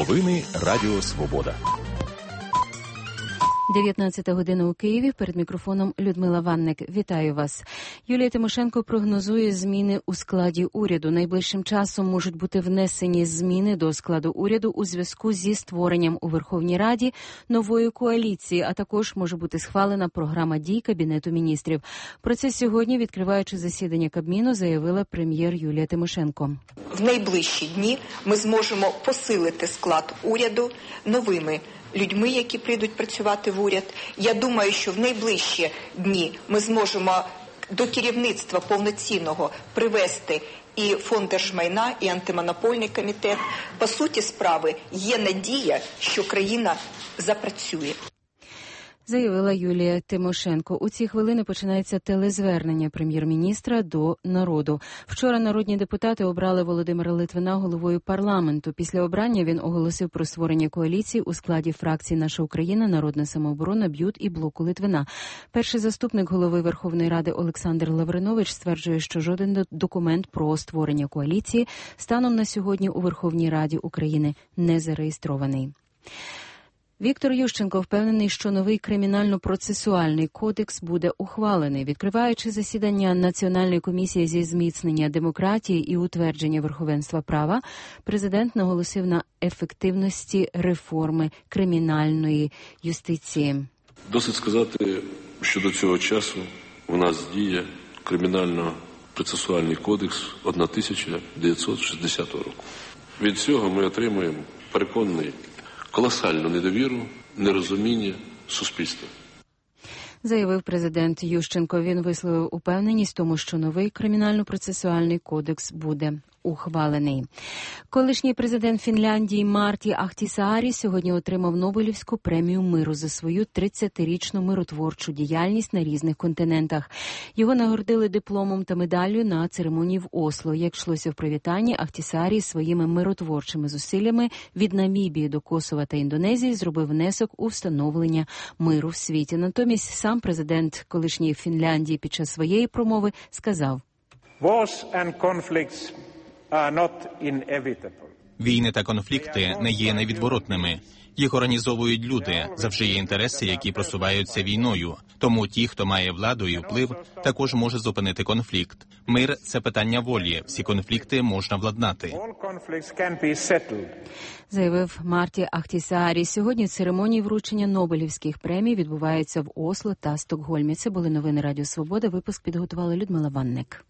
Новини Радіо Свобода. 19 година у Києві. Перед мікрофоном Людмила Ванник. Вітаю вас. Юлія Тимошенко прогнозує зміни у складі уряду. Найближчим часом можуть бути внесені зміни до складу уряду у зв'язку зі створенням у Верховній Раді нової коаліції, а також може бути схвалена програма дій Кабінету міністрів. Про це сьогодні, відкриваючи засідання Кабміну, заявила прем'єр Юлія Тимошенко. В найближчі дні ми зможемо посилити склад уряду новими людьми, які прийдуть працювати в уряд. Я думаю, що в найближчі дні ми зможемо до керівництва повноцінного привести і Фонд держмайна, і антимонопольний комітет. По суті справи, є надія, що країна запрацює. Заявила Юлія Тимошенко. У ці хвилини починається телезвернення прем'єр-міністра до народу. Вчора народні депутати обрали Володимира Литвина головою парламенту. Після обрання він оголосив про створення коаліції у складі фракцій «Наша Україна», «Народна самооборона», «БЮТ» і «Блоку Литвина». Перший заступник голови Верховної Ради Олександр Лавринович стверджує, що жоден документ про створення коаліції станом на сьогодні у Верховній Раді України не зареєстрований. Віктор Ющенко впевнений, що новий кримінально-процесуальний кодекс буде ухвалений. Відкриваючи засідання Національної комісії зі зміцнення демократії і утвердження верховенства права, президент наголосив на ефективності реформи кримінальної юстиції. Досить сказати, що до цього часу у нас діє кримінально-процесуальний кодекс 1960 року. Від цього ми отримуємо, переконаний, колосальну недовіру, нерозуміння суспільства. Заявив президент Ющенко. Він висловив упевненість в тому, що новий кримінально-процесуальний кодекс буде ухвалений. Колишній президент Фінляндії Марті Ахтісаарі сьогодні отримав Нобелівську премію миру за свою 30-річну миротворчу діяльність на різних континентах. Його нагородили дипломом та медаллю на церемонії в Осло. Як йшлося в привітанні, Ахтісаарі своїми миротворчими зусиллями від Намібії до Косова та Індонезії зробив внесок у встановлення миру в світі. Натомість сам президент колишньої Фінляндії під час своєї промови сказав: Війни та конфлікти не є невідворотними. Їх організовують люди, завжди є інтереси, які просуваються війною. Тому ті, хто має владу і вплив, також може зупинити конфлікт. Мир – це питання волі. Всі конфлікти можна владнати. Заявив Марті Ахтісаарі. Сьогодні церемонії вручення Нобелівських премій відбуваються в Осло та Стокгольмі. Це були новини Радіо Свобода. Випуск підготувала Людмила Ванник.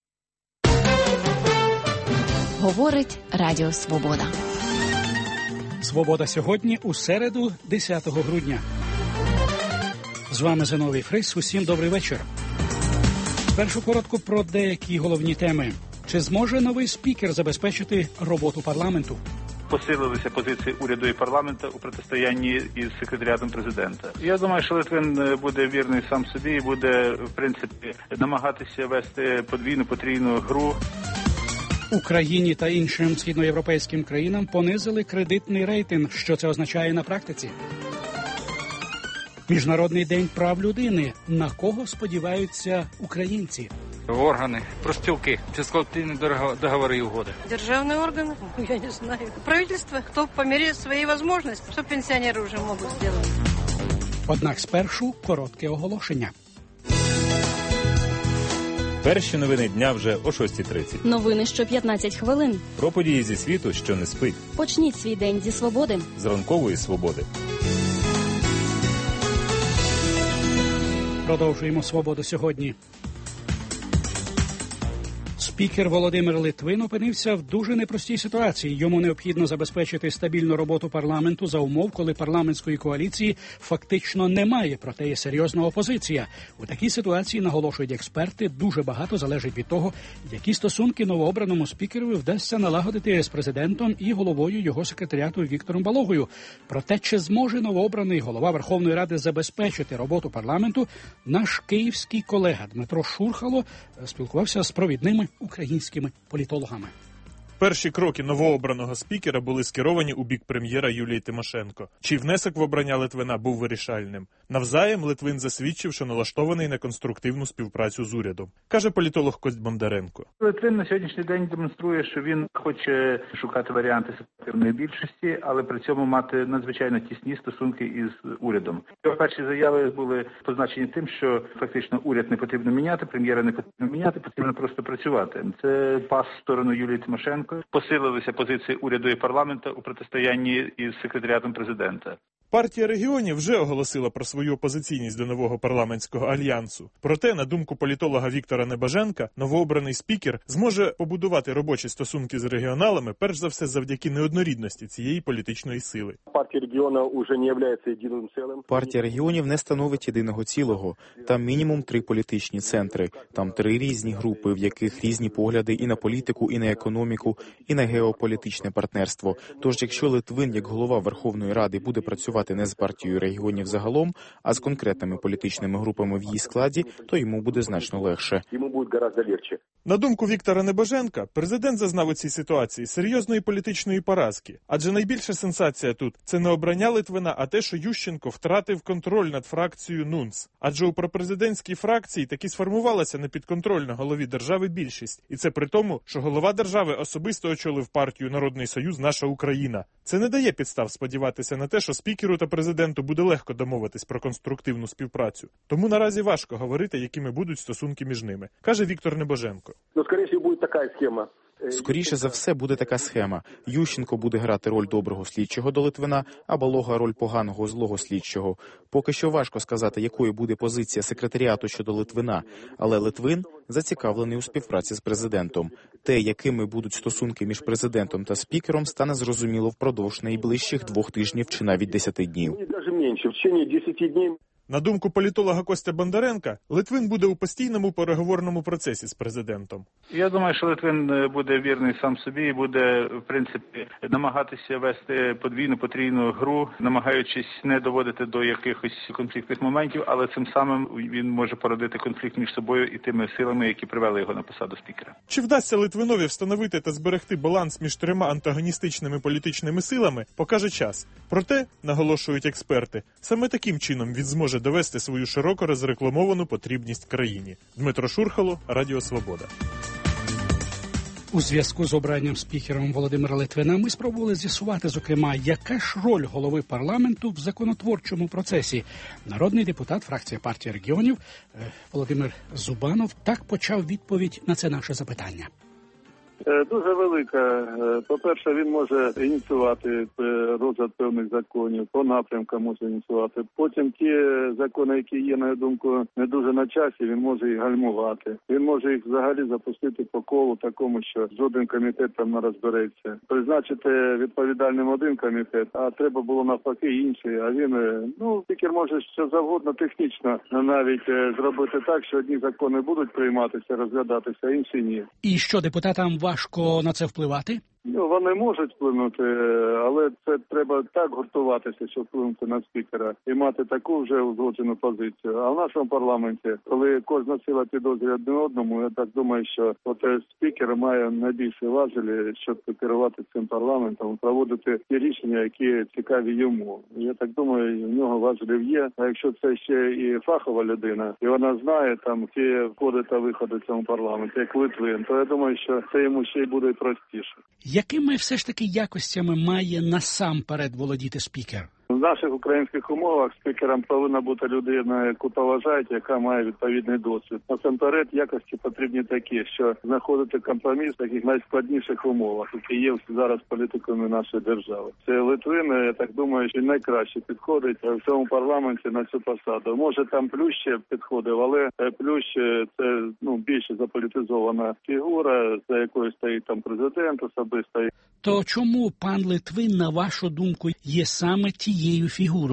Говорить Радіо Свобода. Свобода сьогодні у середу, 10 грудня. З вами Зиновій Фрис. Усім добрий вечір. Спершу коротко про деякі головні теми. Чи зможе новий спікер забезпечити роботу парламенту? Посилилися позиції уряду і парламенту у протистоянні із секретаріатом президента. Я думаю, що Литвин буде вірний сам собі і буде, в принципі, намагатися вести подвійну, потрійну гру. Україні та іншим східноєвропейським країнам понизили кредитний рейтинг. Що це означає на практиці? Міжнародний день прав людини. На кого сподіваються українці? Органи, профспілки, це колективні договори і угоди. Державні органи? Я не знаю. Правительство, хто по мірі своєї можливості, що пенсіонери вже можуть зробити. Однак спершу коротке оголошення. Перші новини дня вже о 6:30. Новини що 15 хвилин. Про події зі світу, що не спить. Почніть свій день зі свободи. З ранкової свободи. Продовжуємо «Свободу сьогодні». Спікер Володимир Литвин опинився в дуже непростій ситуації. Йому необхідно забезпечити стабільну роботу парламенту за умов, коли парламентської коаліції фактично немає, проте є серйозна опозиція. У такій ситуації, наголошують експерти, дуже багато залежить від того, які стосунки новообраному спікерові вдасться налагодити з президентом і головою його секретаріату Віктором Балогою. Проте, чи зможе новообраний голова Верховної Ради забезпечити роботу парламенту, наш київський колега Дмитро Шурхало спілкувався з провідними українськими політологами. перші кроки новообраного спікера були скеровані у бік прем'єра Юлії Тимошенко. Чий внесок в обрання Литвина був вирішальним. Навзаєм Литвин засвідчив, що налаштований на конструктивну співпрацю з урядом, каже політолог Кость Бондаренко. Литвин на сьогоднішній день демонструє, що він хоче шукати варіанти ситуативної більшості, але при цьому мати надзвичайно тісні стосунки із урядом. Його перші заяви були позначені тим, що фактично уряд не потрібно міняти, прем'єра не потрібно міняти, потрібно просто працювати. Це пас в сторону Юлії Тимошенко. Посилилися позиції уряду і парламенту у протистоянні із секретаріатом президента. Партія регіонів вже оголосила про свою опозиційність до нового парламентського альянсу. Проте, на думку політолога Віктора Небоженка, новообраний спікер зможе побудувати робочі стосунки з регіоналами, перш за все завдяки неоднорідності цієї політичної сили. Партія регіонів не становить єдиного цілого. Там мінімум 3 політичні центри. Там 3 різні групи, в яких різні погляди і на політику, і на економіку, і на геополітичне партнерство. Тож, якщо Литвин, як голова Верховної Ради, буде працювати не з партією регіонів загалом, а з конкретними політичними групами в її складі, то йому буде значно легше. На думку Віктора Небоженка, президент зазнав у цій ситуації серйозної політичної поразки. Адже найбільша сенсація тут – це не обрання Литвина, а те, що Ющенко втратив контроль над фракцією НУНС. Адже у пропрезидентській фракції таки сформувалася непідконтрольна голові держави більшість. І це при тому, що голова держави особисто очолив партію «Народний Союз. Наша Україна». Це не дає підстав сподіватися на те, що спікеру та президенту буде легко домовитись про конструктивну співпрацю. Тому наразі важко говорити, якими будуть стосунки між ними, каже Віктор Небоженко. Скоріше за все буде така схема. Ющенко буде грати роль доброго слідчого до Литвина, а Балога роль поганого злого слідчого. Поки що важко сказати, якою буде позиція секретаріату щодо Литвина, але Литвин зацікавлений у співпраці з президентом. Те, якими будуть стосунки між президентом та спікером, стане зрозуміло впродовж найближчих 2 тижнів чи навіть 10 днів. На думку політолога Костя Бондаренка, Литвин буде у постійному переговорному процесі з президентом. Я думаю, що Литвин буде вірний сам собі і буде, в принципі, намагатися вести подвійну, потрійну гру, намагаючись не доводити до якихось конфліктних моментів, але цим самим він може породити конфлікт між собою і тими силами, які привели його на посаду спікера. Чи вдасться Литвинові встановити та зберегти баланс між 3 антагоністичними політичними силами, покаже час. Проте, наголошують експерти, саме таким чином він зможе довести свою широко розрекламовану потрібність країні. Дмитро Шурхало, Радіо Свобода. У зв'язку з обранням спікером Володимира Литвина ми спробували з'ясувати, зокрема, яка ж роль голови парламенту в законотворчому процесі. Народний депутат фракції партії регіонів Володимир Зубанов так почав відповідь на це наше запитання. Дуже велика. По-перше, він може ініціювати розгляд певних законів, по напрямкам може ініціювати. Потім ті закони, які є, на думку, не дуже на часі, він може їх гальмувати. Він може їх взагалі запустити по колу такому, що жоден комітет там не розбереться. Призначити відповідальним один комітет, а треба було навпаки інший. А він, спікер може що завгодно технічно навіть зробити так, що одні закони будуть прийматися, розглядатися, а інші ні. І що, депутатам важко на це впливати? Вони можуть вплинути, але це треба так гуртуватися, щоб вплинути на спікера і мати таку вже узгоджену позицію. А в нашому парламенті, коли кожна сила підозрює один одному, я так думаю, що спікер має найбільші важелі, щоб керувати цим парламентом, проводити ті рішення, які цікаві йому. Я так думаю, в нього важелів є. А якщо це ще і фахова людина, і вона знає там ті входи та виходи в цьому парламенті, як Литвин, то я думаю, що це йому ще й буде простіше. Якими все ж таки якостями має насамперед володіти спікер? В наших українських умовах спікером повинна бути людина, яку поважають, яка має відповідний досвід. Насамперед, якості потрібні такі, що знаходити компроміс в таких найскладніших умовах, які є зараз політиками нашої держави. Це Литвин, я так думаю, що найкраще підходить в цьому парламенті на цю посаду. Може там Плющ підходив, але Плющ це більше заполітизована фігура, за якою стоїть там президент особисто. То чому пан Литвин, на вашу думку, є саме тією фігурою?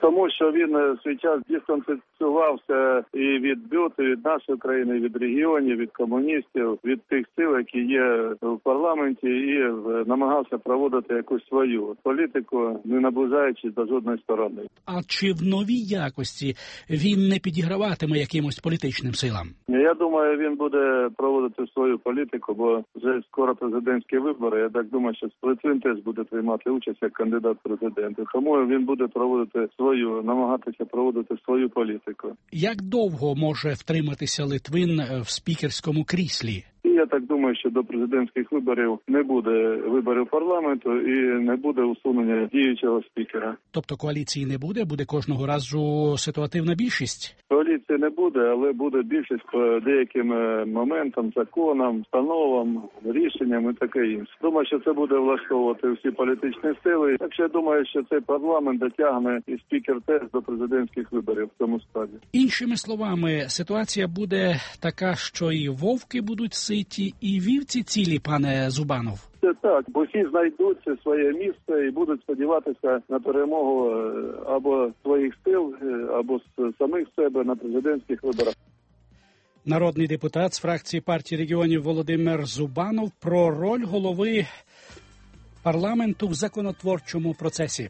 Тому що він свій час дистанціювався і від БЮТу, від нашої країни, від регіонів, від комуністів, від тих сил, які є в парламенті, і намагався проводити якусь свою політику, не наближаючись до жодної сторони. А чи в новій якості він не підіграватиме якимось політичним силам? Я думаю, він буде проводити свою політику, бо вже скоро президентські вибори. Я так думаю, що Литвин теж буде приймати участь як кандидат в президенти. Тому він буде проводити намагатися проводити свою політику. Як довго може втриматися Литвин в спікерському кріслі? І я так думаю, що до президентських виборів не буде виборів парламенту і не буде усунення діючого спікера. Тобто коаліції не буде? Буде кожного разу ситуативна більшість? Коаліції не буде, але буде більшість по деяким моментам, законам, постановам, рішенням і таке інше. Думаю, що це буде влаштовувати всі політичні сили. Так що я думаю, що цей парламент дотягне і спікер теж до президентських виборів в цьому складі. Іншими словами, ситуація буде така, що і вовки будуть ситі, і вівці цілі, пане Зубанов. Це так, бо всі знайдуть своє місце і будуть сподіватися на перемогу або своїх сил, або з самих себе на президентських виборах. Народний депутат з фракції партії регіонів Володимир Зубанов про роль голови парламенту в законотворчому процесі.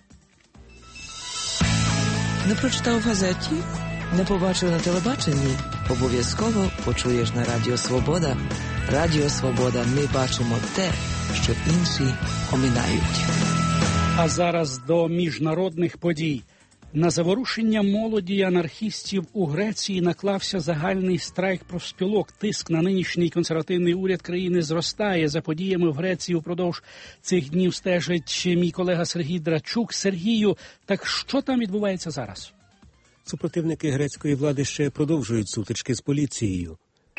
Не прочитав в газеті? Не побачив на телебаченні? Обов'язково почуєш на Радіо Свобода. Радіо Свобода. Ми бачимо те, що інші оминають. А зараз до міжнародних подій. На заворушення молоді і анархістів у Греції наклався загальний страйк профспілок. Тиск на нинішній консервативний уряд країни зростає. За подіями в Греції впродовж цих днів стежить мій колега Сергій Драчук. Сергію, так що там відбувається зараз? Супротивники грецької влади ще продовжують сутички з поліцією.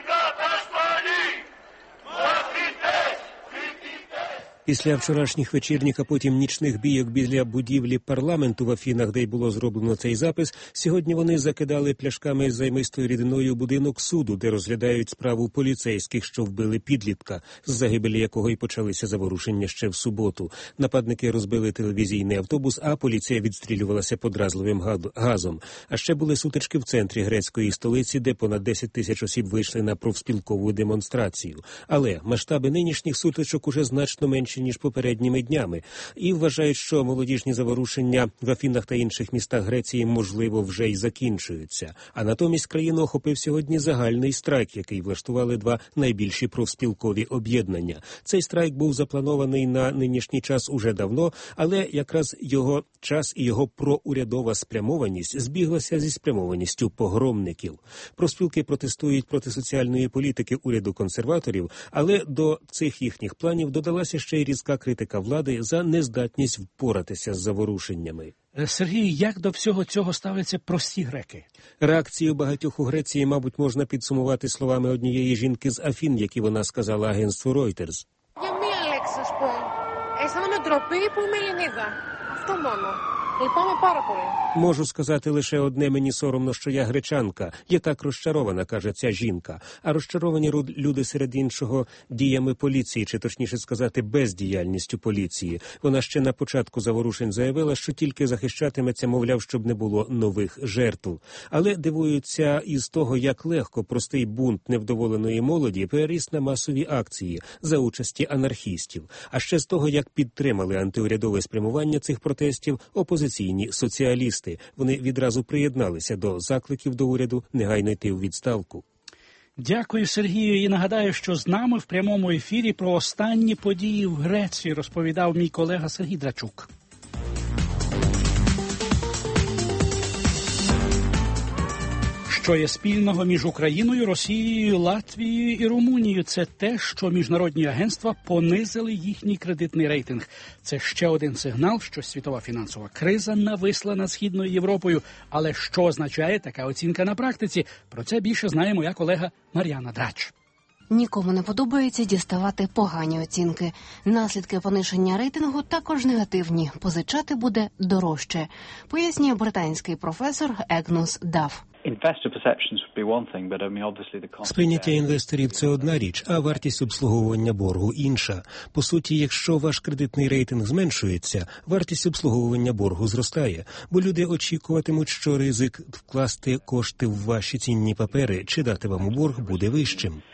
Після вчорашніх вечірніх, а потім нічних бійок біля будівлі парламенту в Афінах, де й було зроблено цей запис, сьогодні вони закидали пляшками з займистою рідиною будинок суду, де розглядають справу поліцейських, що вбили підлітка, з загибелі якого й почалися заворушення ще в суботу. Нападники розбили телевізійний автобус, а поліція відстрілювалася подразливим газом. А ще були сутички в центрі грецької столиці, де понад 10 тисяч осіб вийшли на профспілкову демонстрацію. Але масштаби нинішніх сутичок уже значно менші, ніж попередніми днями, і вважають, що молодіжні заворушення в Афінах та інших містах Греції, можливо, вже й закінчуються. А натомість країну охопив сьогодні загальний страйк, який влаштували два найбільші профспілкові об'єднання. Цей страйк був запланований на нинішній час уже давно, але якраз його час і його проурядова спрямованість збіглася зі спрямованістю погромників. Профспілки протестують проти соціальної політики уряду консерваторів, але до цих їхніх планів додалася ще й різка критика влади за нездатність впоратися з заворушеннями. Сергій, як до всього цього ставляться прості греки? Реакцію багатьох у Греції, мабуть, можна підсумувати словами однієї жінки з Афін, які вона сказала агентству Reuters. Για μία λέξη σας πω. Αισθάνομαι ντροπή που είμαι Ελληνίδα. Αυτό μόνο. Λυπάμαι πάρα πολύ. Можу сказати лише одне: мені соромно, що я гречанка. Я так розчарована, каже ця жінка. А розчаровані люди, серед іншого, діями поліції, чи точніше сказати, бездіяльністю поліції. Вона ще на початку заворушень заявила, що тільки захищатиметься, мовляв, щоб не було нових жертв. Але дивуються із того, як легко простий бунт невдоволеної молоді переріс на масові акції за участі анархістів. А ще з того, як підтримали антиурядове спрямування цих протестів опозиційні соціалісти. Вони відразу приєдналися до закликів до уряду негайно йти у відставку. Дякую, Сергію. І нагадаю, що з нами в прямому ефірі про останні події в Греції розповідав мій колега Сергій Драчук. Що є спільного між Україною, Росією, Латвією і Румунією? Це те, що міжнародні агентства понизили їхній кредитний рейтинг. Це ще один сигнал, що світова фінансова криза нависла над Східною Європою. Але що означає така оцінка на практиці? Про це більше знає моя колега Мар'яна Драч. Нікому не подобається діставати погані оцінки. Наслідки пониження рейтингу також негативні. Позичати буде дорожче, пояснює британський професор Егнус Дафф. Сприйняття інвесторів – це одна річ, а вартість обслуговування боргу – інша. По суті, якщо ваш кредитний рейтинг зменшується, вартість обслуговування боргу зростає, бо люди очікуватимуть, що ризик вкласти кошти в ваші цінні папери чи дати вам у борг буде вищим.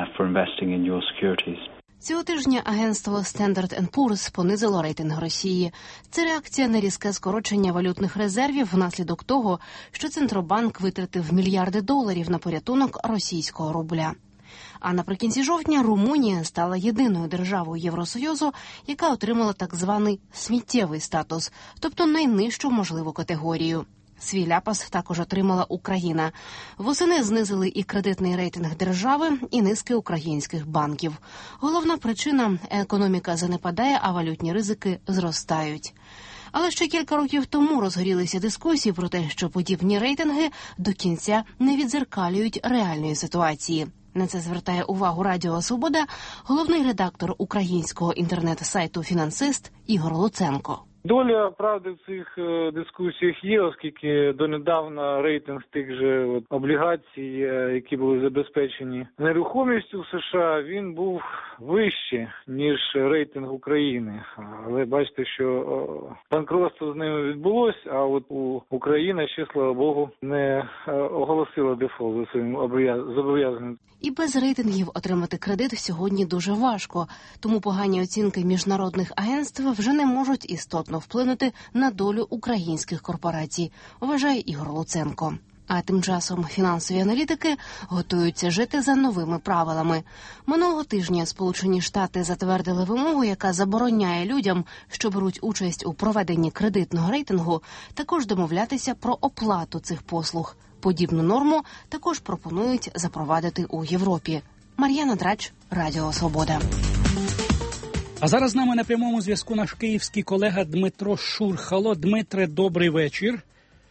Цього тижня агентство Standard & Poor's понизило рейтинг Росії. Це реакція на різке скорочення валютних резервів внаслідок того, що Центробанк витратив мільярди доларів на порятунок російського рубля. А наприкінці жовтня Румунія стала єдиною державою Євросоюзу, яка отримала так званий сміттєвий статус, тобто найнижчу можливу категорію. Свій ляпас також отримала Україна. Восени знизили і кредитний рейтинг держави, і низки українських банків. Головна причина – економіка занепадає, а валютні ризики зростають. Але ще кілька років тому розгорілися дискусії про те, що подібні рейтинги до кінця не віддзеркалюють реальної ситуації. На це звертає увагу Радіо Свобода головний редактор українського інтернет-сайту «Фінансист» Ігор Луценко. Доля правди в цих дискусіях є, оскільки донедавна рейтинг тих же облігацій, які були забезпечені нерухомістю в США, він був вищий, ніж рейтинг України. Але бачите, що банкротство з ними відбулось, а от Україна ще, слава Богу, не оголосила дефолт за своїм зобов'язанням. І без рейтингів отримати кредит сьогодні дуже важко, тому погані оцінки міжнародних агентств вже не можуть істотно вплинути на долю українських корпорацій, вважає Ігор Луценко. А тим часом фінансові аналітики готуються жити за новими правилами. Минулого тижня Сполучені Штати затвердили вимогу, яка забороняє людям, що беруть участь у проведенні кредитного рейтингу, також домовлятися про оплату цих послуг. Подібну норму також пропонують запровадити у Європі. Мар'яна Драч, Радіо Свобода. А зараз з нами на прямому зв'язку наш київський колега Дмитро Шурхало. Дмитре, добрий вечір.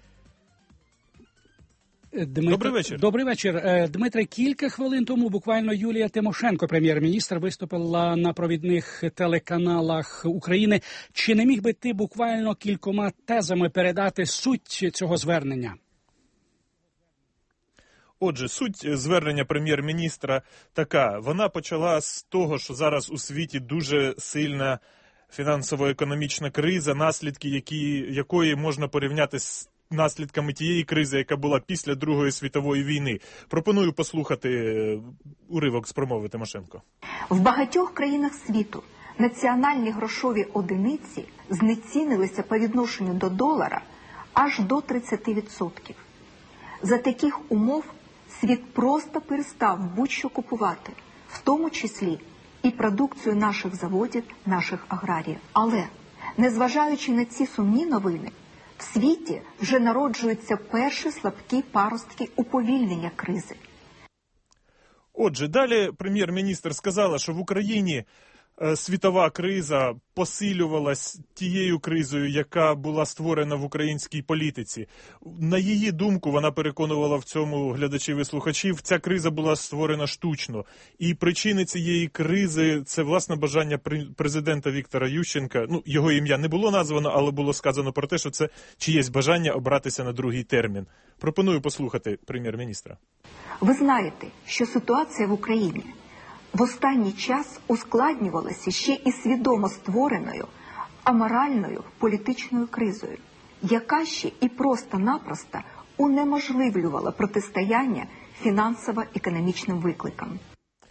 Добрий вечір. Добрий вечір. Дмитре, кілька хвилин тому буквально Юлія Тимошенко, прем'єр-міністр, виступила на провідних телеканалах України. Чи не міг би ти буквально кількома тезами передати суть цього звернення? Отже, суть звернення прем'єр-міністра така. Вона почала з того, що зараз у світі дуже сильна фінансово-економічна криза, наслідки якої можна порівняти з наслідками тієї кризи, яка була після Другої світової війни. Пропоную послухати уривок з промови Тимошенко. В багатьох країнах світу національні грошові одиниці знецінилися по відношенню до долара аж до 30%. За таких умов світ просто перестав будь-що купувати, в тому числі і продукцію наших заводів, наших аграріїв. Але, незважаючи на ці сумні новини, в світі вже народжуються перші слабкі паростки уповільнення кризи. Отже, далі прем'єр-міністр сказала, що в Україні світова криза посилювалась тією кризою, яка була створена в українській політиці. На її думку, вона переконувала в цьому глядачів і слухачів, ця криза була створена штучно. І причини цієї кризи – це, власне, бажання президента Віктора Ющенка. Його ім'я не було названо, але було сказано про те, що це чиєсь бажання обратися на другий термін. Пропоную послухати прем'єр-міністра. Ви знаєте, що ситуація в Україні в останній час ускладнювалася ще і свідомо створеною аморальною політичною кризою, яка ще і просто-напросто унеможливлювала протистояння фінансово-економічним викликам.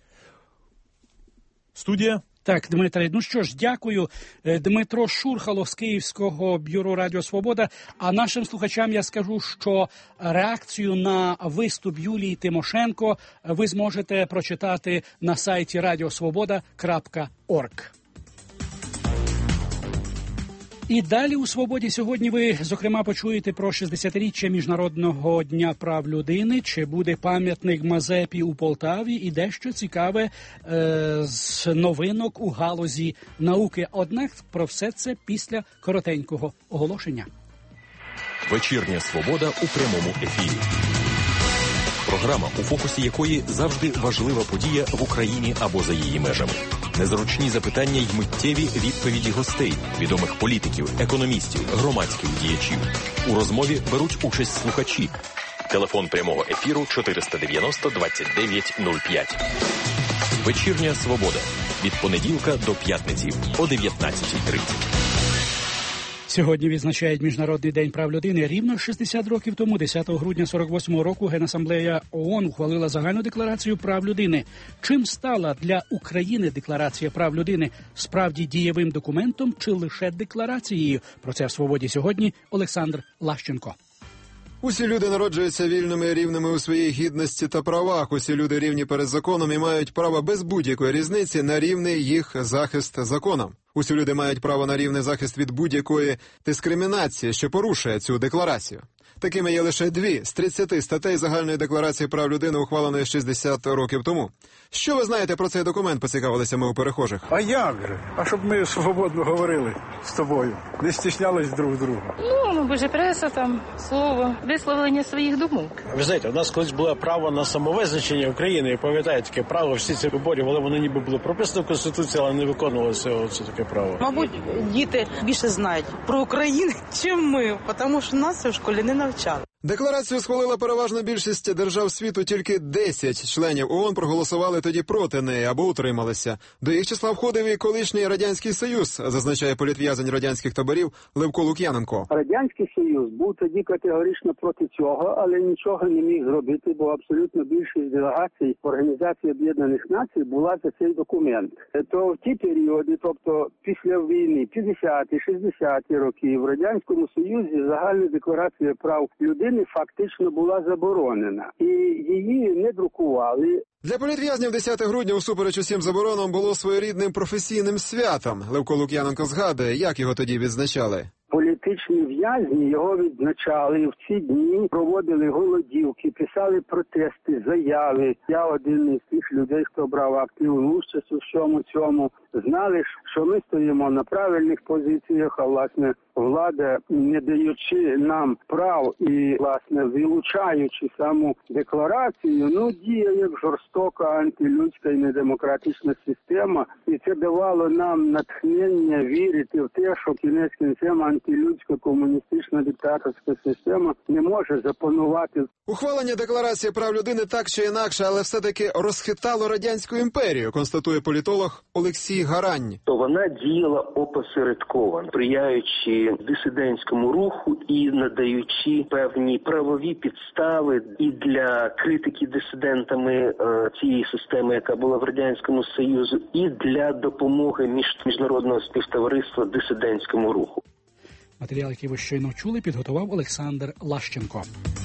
Студія. Так, Дмитре, ну що ж, дякую. Дмитро Шурхало з Київського бюро Радіо Свобода. А нашим слухачам я скажу, що реакцію на виступ Юлії Тимошенко ви зможете прочитати на сайті radiosvoboda.org. І далі у «Свободі» сьогодні ви, зокрема, почуєте про 60-річчя Міжнародного дня прав людини, чи буде пам'ятник Мазепі у Полтаві і дещо цікаве з новинок у галузі науки. Однак про все це після коротенького оголошення. Вечірня «Свобода» у прямому ефірі. програма, у фокусі якої завжди важлива подія в Україні або за її межами. Незручні запитання й миттєві відповіді гостей, відомих політиків, економістів, громадських діячів. У розмові беруть участь слухачі. Телефон прямого ефіру 490 29 05. Вечірня свобода. Від понеділка до п'ятниці о 19:30. Сьогодні відзначають Міжнародний день прав людини. Рівно 60 років тому, 10 грудня 48-го року, Генасамблея ООН ухвалила загальну декларацію прав людини. Чим стала для України декларація прав людини? Справді дієвим документом чи лише декларацією? Про це в «Свободі» сьогодні Олександр Лащенко. Усі люди народжуються вільними і рівними у своїй гідності та правах. Усі люди рівні перед законом і мають право без будь-якої різниці на рівний їх захист законом. Усі люди мають право на рівний захист від будь-якої дискримінації, що порушує цю декларацію. Такими є лише 2 з 30 статей Загальної декларації прав людини, ухваленої 60 років тому. Що ви знаєте про цей документ, поцікавилися ми у перехожих. А як же? А щоб ми свободно говорили з тобою, не стіснялись друг друга. Бо ж преса, там, слово, висловлення своїх думок. Ви знаєте, у нас колись було право на самовизначення України, і пам'ятаєте, таке право, всі ці виборі, але воно ніби було прописано в Конституції, але не виконувалося це таке право. Мабуть, діти більше знають про Україну, чим ми, тому що нас в школі не навчали. Декларацію схвалила переважна більшість держав світу, тільки 10 членів ООН проголосували тоді проти неї або утрималися. До їх числа входив і колишній Радянський Союз, зазначає політв'язень радянських таборів Левко Лук'яненко. Радянський Союз був тоді категорично проти цього, але нічого не міг зробити, бо абсолютно більшість делегацій Організації Об'єднаних Націй була за цей документ. То в ті періоди, тобто після війни, 50-ті, 60-ті роки, в Радянському Союзі загальна декларація прав людини фактично була заборонена. І її не друкували. Для політв'язнів 10 грудня, усупереч усім заборонам, було своєрідним професійним святом. Левко Лук'яненко згадує, як його тоді відзначали. Політичні в'язні його відзначали, в ці дні проводили голодівки, писали протести, заяви. Я один із тих людей, хто брав активну участь у всьому цьому. Знали, що ми стоїмо на правильних позиціях, а власне влада, не даючи нам прав і власне вилучаючи саму декларацію, діє як жорстока антилюдська і недемократична система. І це давало нам натхнення вірити в те, що кінець кінцем антилюдська комуністична диктаторська система не може запанувати. Ухвалення декларації прав людини так чи інакше, але все-таки розхитало Радянську імперію, констатує політолог Олексій Гарань. То вона діяла опосередковано, сприяючи дисидентському руху і надаючи певні правові підстави і для критики дисидентами цієї системи, яка була в Радянському Союзі, і для допомоги міжнародного співтовариства дисидентському руху. Матеріал, який ви щойно чули, підготував Олександр Лащенко.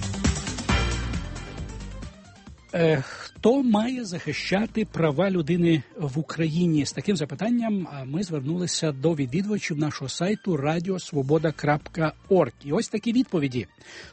Хто має захищати права людини в Україні? З таким запитанням ми звернулися до відвідувачів нашого сайту radiosvoboda.org. І ось такі відповіді.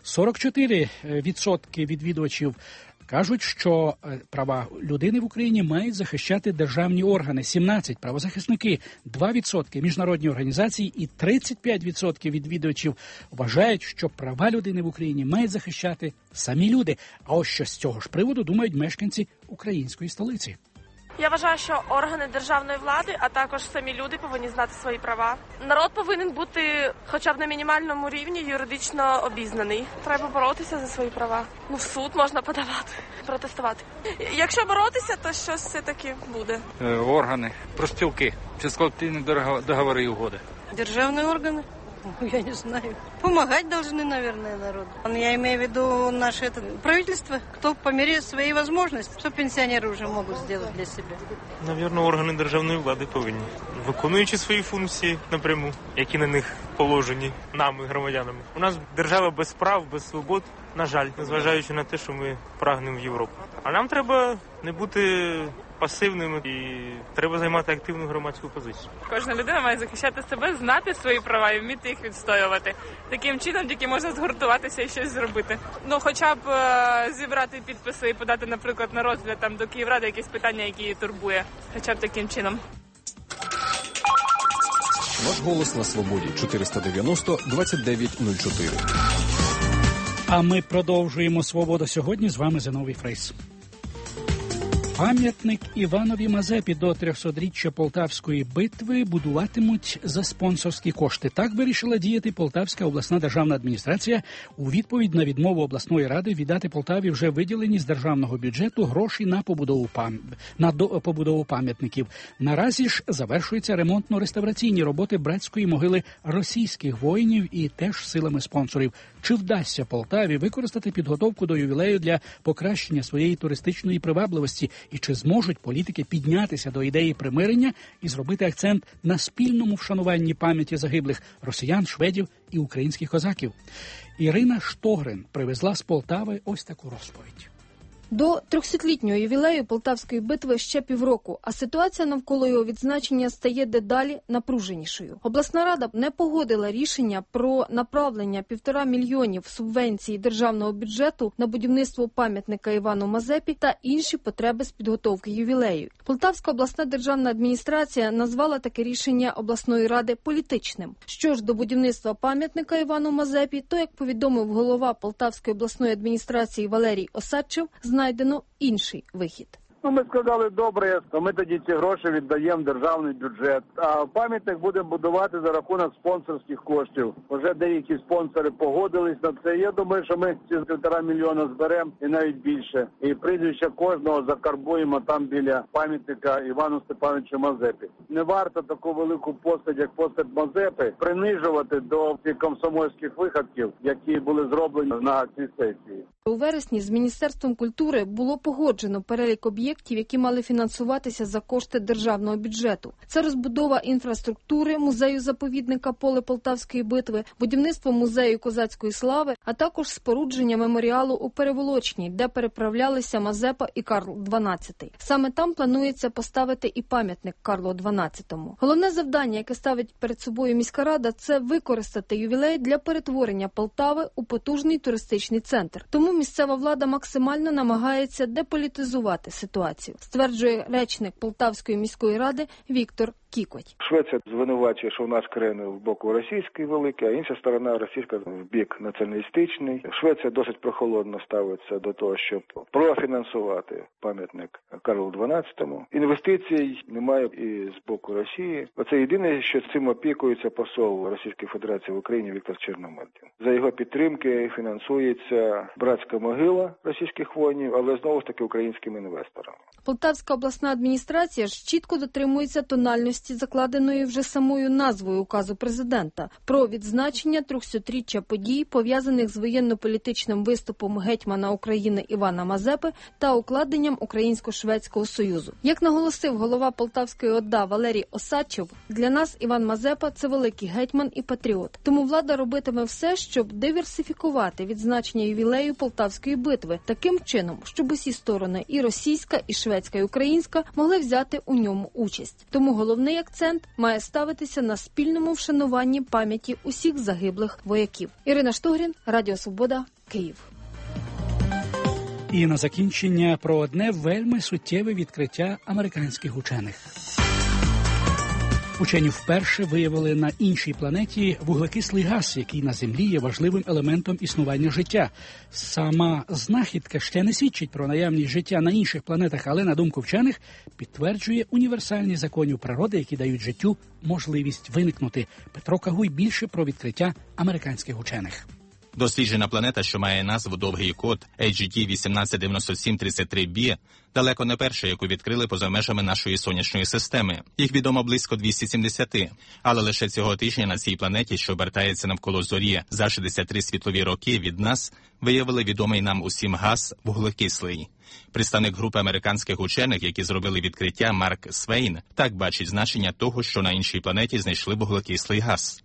44% відвідувачів кажуть, що права людини в Україні мають захищати державні органи, 17% – правозахисники, 2% – міжнародні організації і 35% відвідувачів вважають, що права людини в Україні мають захищати самі люди. А ось що з цього ж приводу думають мешканці української столиці. Я вважаю, що органи державної влади, а також самі люди повинні знати свої права. Народ повинен бути хоча б на мінімальному рівні юридично обізнаний. Треба боротися за свої права. В суд можна подавати, протестувати. Якщо боротися, то щось все-таки буде. Органи, профспілки, через колективні договори і угоди. Державні органи? Я не знаю. Помогать должны, наверное, народу. Я имею в виду наше правительство, кто по мере своей возможности, что пенсионеры уже могут сделать для себя. Наверное, органи державної влади повинні, виконуючи свої функції напряму, які на них положені нами, громадянами. У нас держава без прав, без свобод, на жаль, незважаючи на те, що ми прагнемо в Європу. А нам треба не бути пасивними і треба займати активну громадську позицію. Кожна людина має захищати себе, знати свої права і вміти їх відстоювати. Таким чином тільки можна згуртуватися і щось зробити. Хоча б зібрати підписи і подати, наприклад, на розгляд до Київради якісь питання, які її турбує. Хоча б таким чином. Ваш голос на свободі. 490 2904. А ми продовжуємо «Свобода сьогодні». З вами Зиновій Фрейс. Пам'ятник Іванові Мазепі до 300-річчя Полтавської битви будуватимуть за спонсорські кошти. Так вирішила діяти Полтавська обласна державна адміністрація у відповідь на відмову обласної ради віддати Полтаві вже виділені з державного бюджету гроші на побудову пам'ятників. Наразі ж завершуються ремонтно-реставраційні роботи братської могили російських воїнів і теж силами спонсорів. Чи вдасться Полтаві використати підготовку до ювілею для покращення своєї туристичної привабливості? І чи зможуть політики піднятися до ідеї примирення і зробити акцент на спільному вшануванні пам'яті загиблих росіян, шведів і українських козаків? Ірина Штогрин привезла з Полтави ось таку розповідь. До 300-літнього ювілею Полтавської битви ще півроку, а ситуація навколо його відзначення стає дедалі напруженішою. Обласна рада не погодила рішення про направлення 1,5 мільйонів субвенції державного бюджету на будівництво пам'ятника Івану Мазепі та інші потреби з підготовки ювілею. Полтавська обласна державна адміністрація назвала таке рішення обласної ради політичним. Що ж до будівництва пам'ятника Івану Мазепі, то, як повідомив голова Полтавської обласної адміністрації Валерій Осадчев, знайдено інший вихід. Ми сказали, добре, то ми тоді ці гроші віддаємо в державний бюджет, а пам'ятник будемо будувати за рахунок спонсорських коштів. Вже деякі спонсори погодились на це. Я думаю, що ми ці 1,5 мільйона зберемо і навіть більше. І прізвище кожного закарбуємо там біля пам'ятника Івану Степановичу Мазепі. Не варто таку велику постать, як постать Мазепи, принижувати до цих комсомольських виходків, які були зроблені на цій сесії. У вересні з Міністерством культури було погоджено перелік об'єктів, які мали фінансуватися за кошти державного бюджету. Це розбудова інфраструктури музею-заповідника «Поле Полтавської битви», будівництво музею козацької слави, а також спорудження меморіалу у Переволочній, де переправлялися Мазепа і Карл XII. Саме там планується поставити і пам'ятник Карлу XII. Головне завдання, яке ставить перед собою міська рада, це використати ювілей для перетворення Полтави у потужний туристичний центр. Тому місцева влада максимально намагається деполітизувати ситуацію, стверджує речник Полтавської міської ради Віктор Кікоть. Швеція звинувачує, що у нас країни в боку російської великі, а інша сторона російська в бік націоналістичний. Швеція досить прохолодно ставиться до того, щоб профінансувати пам'ятник Карлу XII. Інвестицій немає і з боку Росії. Оце єдине, що цим опікується посол Російської Федерації в Україні Віктор Черномырдин. За його підтримки фінансується братська могила російських воїнів, але знову ж таки українськими інвесторами. Полтавська обласна адміністрація ж чітко дотримується тональності, закладеної вже самою назвою указу президента про відзначення 300-річчя подій, пов'язаних з воєнно-політичним виступом гетьмана України Івана Мазепи та укладенням Українсько-Шведського союзу. Як наголосив голова Полтавської ОДА Валерій Осадчев, для нас Іван Мазепа – це великий гетьман і патріот. Тому влада робитиме все, щоб диверсифікувати відзначення ювілею Полтавської битви таким чином, щоб усі сторони – і російська, і шведська, і українська – могли взяти у ньому участь. Тому головний акцент має ставитися на спільному вшануванні пам'яті усіх загиблих вояків. Ірина Штогрин, Радіо Свобода, Київ. І на закінчення про одне вельми суттєве відкриття американських учених. Учені вперше виявили на іншій планеті вуглекислий газ, який на Землі є важливим елементом існування життя. Сама знахідка ще не свідчить про наявність життя на інших планетах, але, на думку вчених, підтверджує універсальні закони природи, які дають життю можливість виникнути. Петро Кагуй більше про відкриття американських учених. Досліджена планета, що має назву довгий код AGT 189733b, далеко не перша, яку відкрили поза межами нашої сонячної системи. Їх відомо близько 270. Але лише цього тижня на цій планеті, що обертається навколо зорі за 63 світлові роки від нас, виявили відомий нам усім газ вуглекислий. Представник групи американських учених, які зробили відкриття, Марк Свейн, так бачить значення того, що на іншій планеті знайшли вуглекислий газ.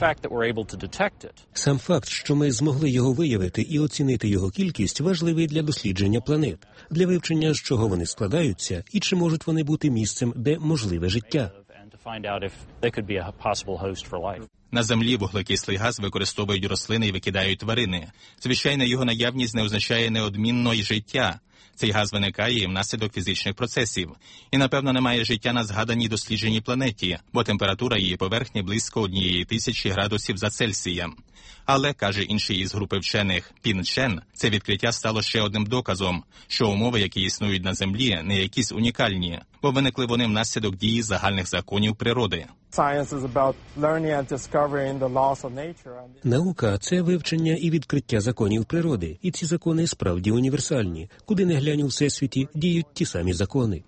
Сам факт, що ми змогли його виявити і оцінити його кількість, важливий для дослідження планет, для вивчення, з чого вони складаються і чи можуть вони бути місцем, де можливе життя. На землі вуглекислий газ використовують рослини і викидають тварини. Звичайно, його наявність не означає неодмінно й життя. Цей газ виникає і внаслідок фізичних процесів. І, напевно, немає життя на згаданій дослідженій планеті, бо температура її поверхні близько 1000 градусів за Цельсієм. Але, каже інший із групи вчених Пін Чен, це відкриття стало ще одним доказом, що умови, які існують на Землі, не якісь унікальні, бо виникли вони внаслідок дії загальних законів природи. Наука – це вивчення і відкриття законів природи. І ці закони справді універсальні. Куди не глянь у всесвіті, діють ті самі закони.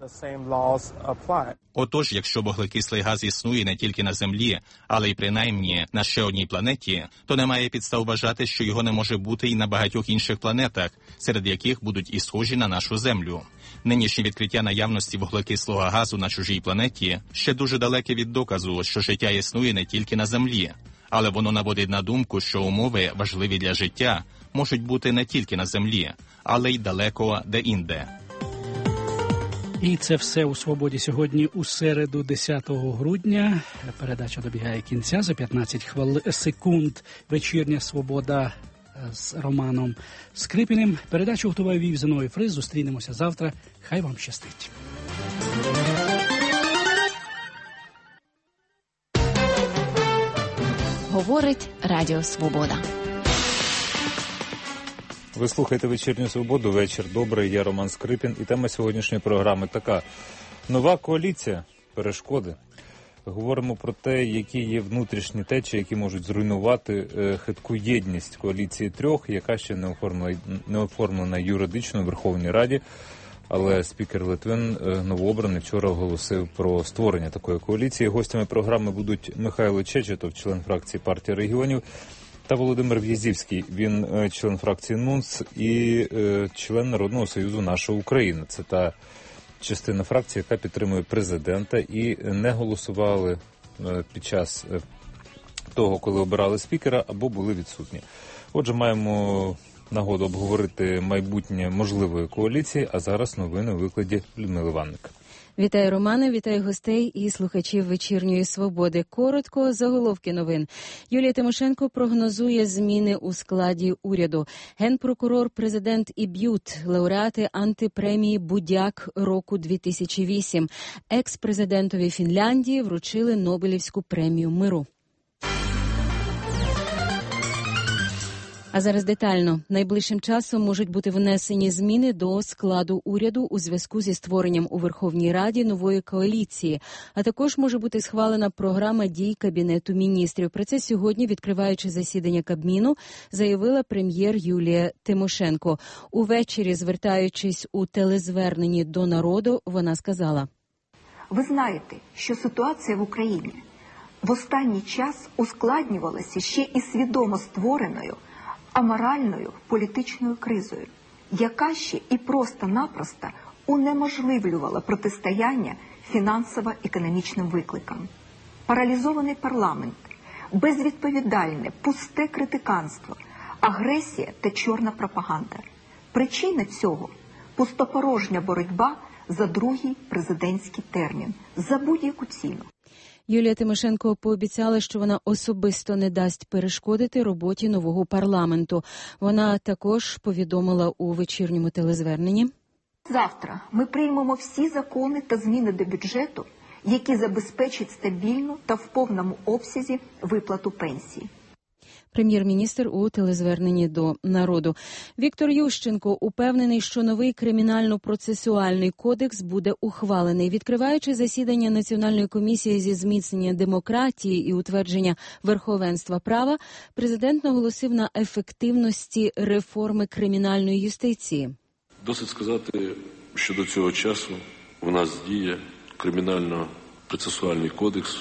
Отож, якщо вуглекислий газ існує не тільки на Землі, але й принаймні на ще одній планеті, то немає підстав вважати, що його не може бути і на багатьох інших планетах, серед яких будуть і схожі на нашу Землю. Нинішнє відкриття наявності вуглекислого газу на чужій планеті ще дуже далеке від доказу, що життя існує не тільки на Землі. Але воно наводить на думку, що умови, важливі для життя, можуть бути не тільки на Землі, але й далеко де-інде. І це все у «Свободі» сьогодні у середу, 10 грудня. Передача добігає кінця. За 15 секунд вечірня «Свобода» з Романом Скрипіним. Передачу готував вів Зіною Фриз. Зустрінемося завтра. Хай вам щастить. Говорить Радіо Свобода. Ви слухаєте «Вечірню Свободу». Вечір добрий. Я Роман Скрипін. І тема сьогоднішньої програми така. Нова коаліція. Перешкоди. Говоримо про те, які є внутрішні течії, які можуть зруйнувати хитку єдність коаліції трьох, яка ще не оформлена юридично у Верховній Раді. Але спікер Литвин новообраний вчора оголосив про створення такої коаліції. Гостями програми будуть Михайло Чечетов, член фракції партії регіонів, та Володимир В'єзівський. Він член фракції НУНС і член Народного Союзу «Наша Україна». Це та частина фракції, яка підтримує президента, і не голосували під час того, коли обирали спікера, або були відсутні. Отже, маємо нагоду обговорити майбутнє можливої коаліції, а зараз новини у викладі Людмили Ванник. Вітаю, Романе, вітаю гостей і слухачів «Вечірньої Свободи». Коротко, заголовки новин. Юлія Тимошенко прогнозує зміни у складі уряду. Генпрокурор, президент і Б'ют, лауреати антипремії «Будяк» року 2008. Екс-президентові Фінляндії вручили Нобелівську премію миру. А зараз детально. Найближчим часом можуть бути внесені зміни до складу уряду у зв'язку зі створенням у Верховній Раді нової коаліції. А також може бути схвалена програма дій Кабінету міністрів. Про це сьогодні, відкриваючи засідання Кабміну, заявила прем'єр Юлія Тимошенко. Увечері, звертаючись у телезверненні до народу, вона сказала: «Ви знаєте, що ситуація в Україні в останній час ускладнювалася ще і свідомо створеною аморальною політичною кризою, яка ще і просто-напросто унеможливлювала протистояння фінансово-економічним викликам. Паралізований парламент, безвідповідальне, пусте критиканство, агресія та чорна пропаганда. Причина цього – пустопорожня боротьба за другий президентський термін, за будь-яку ціну». Юлія Тимошенко пообіцяла, що вона особисто не дасть перешкодити роботі нового парламенту. Вона також повідомила у вечірньому телезверненні: «Завтра ми приймемо всі закони та зміни до бюджету, які забезпечать стабільну та в повному обсязі виплату пенсії». Прем'єр-міністр у телезверненні до народу. Віктор Ющенко упевнений, що новий кримінально-процесуальний кодекс буде ухвалений. Відкриваючи засідання Національної комісії зі зміцнення демократії і утвердження верховенства права, президент наголосив на ефективності реформи кримінальної юстиції. Досить сказати, що до цього часу в нас діє кримінально-процесуальний кодекс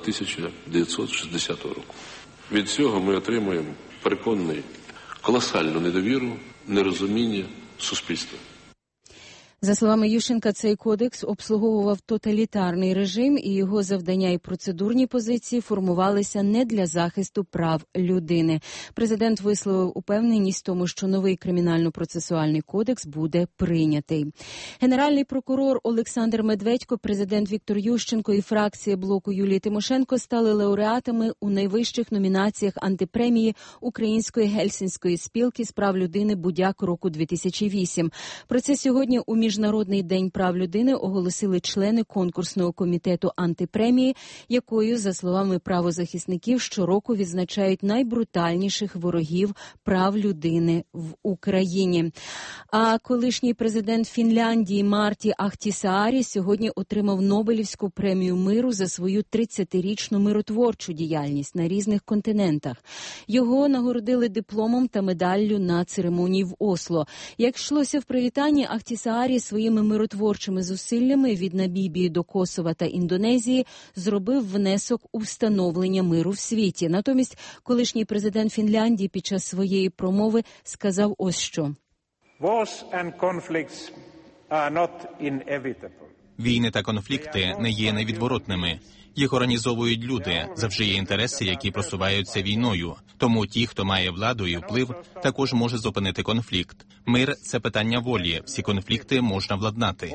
1960 року. Від цього ми отримуємо, переконаний, колосальну недовіру, нерозуміння суспільства. За словами Ющенка, цей кодекс обслуговував тоталітарний режим, і його завдання і процедурні позиції формувалися не для захисту прав людини. Президент висловив упевненість в тому, що новий кримінально-процесуальний кодекс буде прийнятий. Генеральний прокурор Олександр Медведько, президент Віктор Ющенко і фракція блоку Юлії Тимошенко стали лауреатами у найвищих номінаціях антипремії Української Гельсінської спілки з прав людини «Будяк року 2008». Про це сьогодні у Міжнародний день прав людини оголосили члени конкурсного комітету антипремії, якою, за словами правозахисників, щороку відзначають найбрутальніших ворогів прав людини в Україні. А колишній президент Фінляндії Марті Ахтісаарі сьогодні отримав Нобелівську премію миру за свою 30-річну миротворчу діяльність на різних континентах. Його нагородили дипломом та медаллю на церемонії в Осло. Як йшлося в привітанні, Ахтісаарі своїми миротворчими зусиллями від Намібії до Косова та Індонезії зробив внесок у встановлення миру в світі. Натомість колишній президент Фінляндії під час своєї промови сказав ось що. Війни та конфлікти не є невідворотними. Їх організовують люди, завжди є інтереси, які просуваються війною. Тому ті, хто має владу і вплив, також може зупинити конфлікт. Мир – це питання волі. Всі конфлікти можна владнати.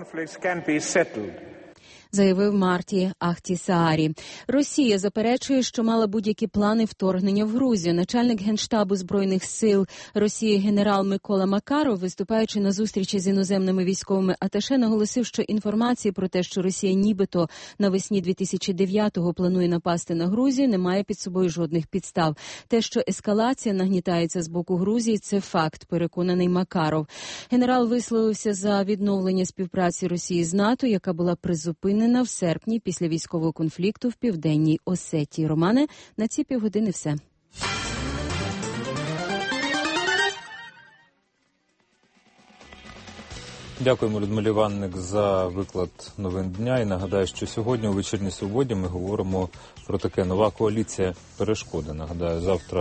Заявив Марті Ахтісаарі. Росія заперечує, що мала будь-які плани вторгнення в Грузію. Начальник Генштабу Збройних сил Росії генерал Микола Макаров, виступаючи на зустрічі з іноземними військовими аташе, наголосив, що інформації про те, що Росія нібито навесні 2009-го планує напасти на Грузію, не має під собою жодних підстав. Те, що ескалація нагнітається з боку Грузії, це факт, переконаний Макаров. Генерал висловився за відновлення співпраці Росії з НАТО, яка була призупинена в серпні після військового конфлікту в Південній Осетії. Романе, на ці півгодини все. Дякуємо, Людмилі Іванник, за виклад новин дня. І нагадаю, що сьогодні у «Вечірній Свободі» ми говоримо про таке: нова коаліція перешкоди. Нагадаю,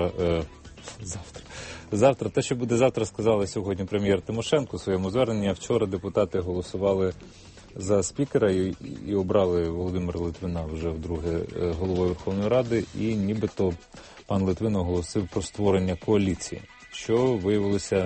завтра, те, що буде завтра, сказали сьогодні прем'єр Тимошенко у своєму зверненні. Вчора депутати голосували за спікера і обрали Володимира Литвина вже вдруге головою Верховної Ради, і нібито пан Литвин оголосив про створення коаліції, що виявилося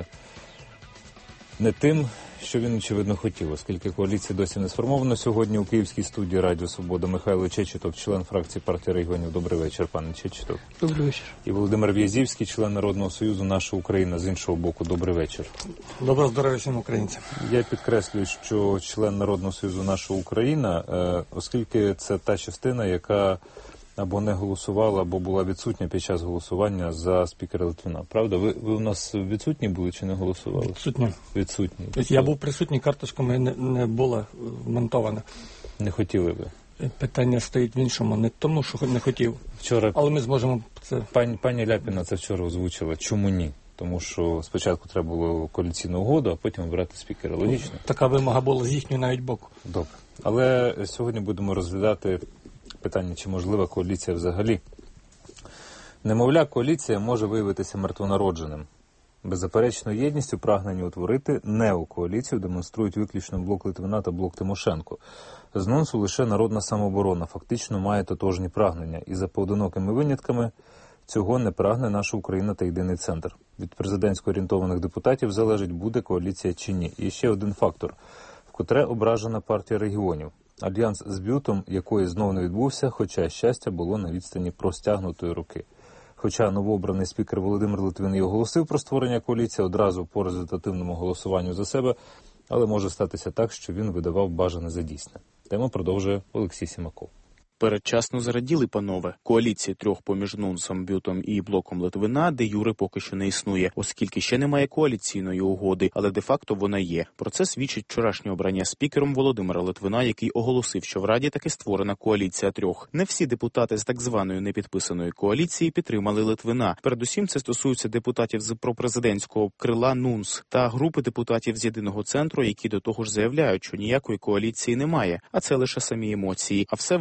не тим, що він, очевидно, хотів, оскільки коаліція досі не сформована. Сьогодні у київській студії Радіо Свобода Михайло Чечетов, член фракції партії регіонів. Добрий вечір, пане Чечетов. Добрий вечір. І Володимир В'язівський, член Народного Союзу «Наша Україна» з іншого боку. Добрий вечір. Доброго здоров'я всім українцям. Я підкреслюю, що член Народного Союзу «Наша Україна», оскільки це та частина, яка або не голосувала, або була відсутня під час голосування за спікера Литвина. Правда? Ви у нас відсутні були чи не голосували? Відсутні. Тобто я був присутній, карточка не була вмонтована. Не хотіли ви? Питання стоїть в іншому. Не тому, що не хотів. Вчора, але ми зможемо це... Пані Ляпіна це вчора озвучила. Чому ні? Тому що спочатку треба було коаліційну угоду, а потім обирати спікера. Логічно? Така вимога була з їхньої навіть боку. Добре. Але сьогодні будемо розглядати питання, чи можлива коаліція взагалі. Немовля, коаліція може виявитися мертвонародженим. Беззаперечно єдність у прагненні утворити неокоаліцію демонструють виключно блок Литвина та блок Тимошенко. З нонсу лише Народна самооборона фактично має тотожні прагнення, і за поодинокими винятками цього не прагне наша Україна та Єдиний центр. Від президентсько орієнтованих депутатів залежить, буде коаліція чи ні. І ще один фактор, вкотре ображена партія регіонів. Альянс з Бютом, якої знов не відбувся, хоча щастя було на відстані простягнутої руки. Хоча новообраний спікер Володимир Литвин і оголосив про створення коаліції одразу по результативному голосуванню за себе, але може статися так, що він видавав бажане за дійсне. Тему продовжує Олексій Сімаков. Передчасно зраділи, панове. Коаліції трьох поміж Нунсом, Бютом і блоком Литвина де юре поки що не існує, оскільки ще немає коаліційної угоди, але де-факто вона є. Про це свідчить вчорашнє обрання спікером Володимира Литвина, який оголосив, що в Раді таки створена коаліція трьох. Не всі депутати з так званої непідписаної коаліції підтримали Литвина. Передусім це стосується депутатів з пропрезидентського крила Нунс та групи депутатів з Єдиного центру, які до того ж заявляють, що ніякої коаліції немає, а це лише самі емоції. А все виглядало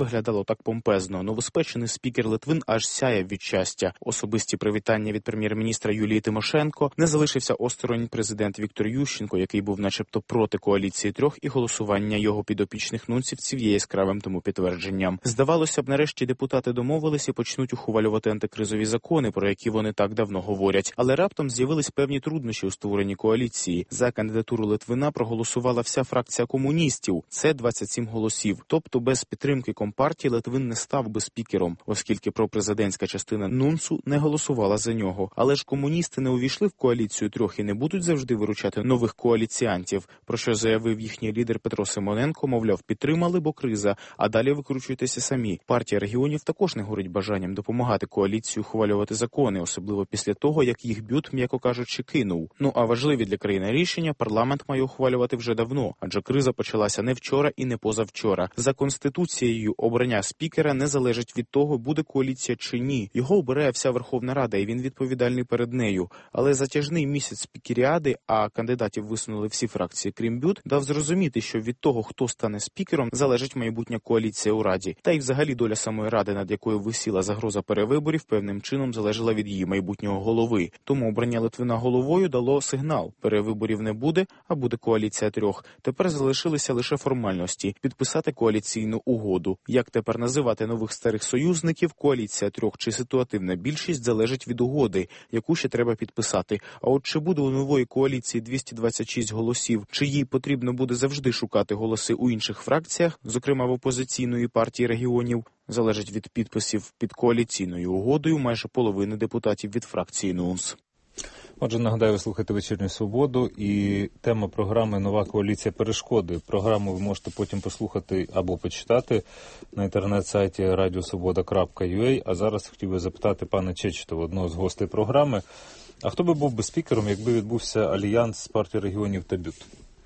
так помпезно. Новоспечений спікер Литвин аж сяяв від щастя. Особисті привітання від прем'єр-міністра Юлії Тимошенко. Не залишився осторонь президент Віктор Ющенко, який був начебто проти коаліції трьох, і голосування його підопічних нунцівців є яскравим тому підтвердженням. Здавалося б, нарешті депутати домовились і почнуть ухвалювати антикризові закони, про які вони так давно говорять. Але раптом з'явились певні труднощі у створенні коаліції. За кандидатуру Литвина проголосувала вся фракція комуністів. Це 27 голосів. Тобто без підтримки Компартії Литвин не став би спікером, оскільки пропрезидентська частина нунцу не голосувала за нього. Але ж комуністи не увійшли в коаліцію трьох і не будуть завжди виручати нових коаліціантів, про що заявив їхній лідер Петро Симоненко, мовляв, підтримали, бо криза, а далі викручуйтеся самі. Партія регіонів також не горить бажанням допомагати коаліцію ухвалювати закони, особливо після того, як їх бют, м'яко кажучи, кинув. Ну а важливі для країни рішення парламент має ухвалювати вже давно, адже криза почалася не вчора і не позавчора. За Конституцією обрання спікера не залежить від того, буде коаліція чи ні. Його обирає вся Верховна Рада, і він відповідальний перед нею. Але затяжний місяць спікеріади, а кандидатів висунули всі фракції, крім бют, дав зрозуміти, що від того, хто стане спікером, залежить майбутня коаліція у Раді. Та й взагалі доля самої Ради, над якою висіла загроза перевиборів, певним чином залежала від її майбутнього голови. Тому обрання Литвина головою дало сигнал. Перевиборів не буде, а буде коаліція трьох. Тепер залишилися лише формальності – підписати коаліційну угоду. Як тепер називати нових старих союзників, коаліція трьох чи ситуативна більшість залежить від угоди, яку ще треба підписати. А от чи буде у нової коаліції 226 голосів, чи їй потрібно буде завжди шукати голоси у інших фракціях, зокрема в опозиційної партії регіонів, залежить від підписів під коаліційною угодою майже половини депутатів від фракції НУНС. Отже, нагадаю, ви слухаєте «Вечірню Свободу» і тема програми «Нова коаліція перешкоди». Програму ви можете потім послухати або почитати на інтернет-сайті radiosvoboda.ua. А зараз хотів би запитати пана Чечетова, одного з гостей програми. А хто би був би спікером, якби відбувся альянс з партії регіонів та БЮТ?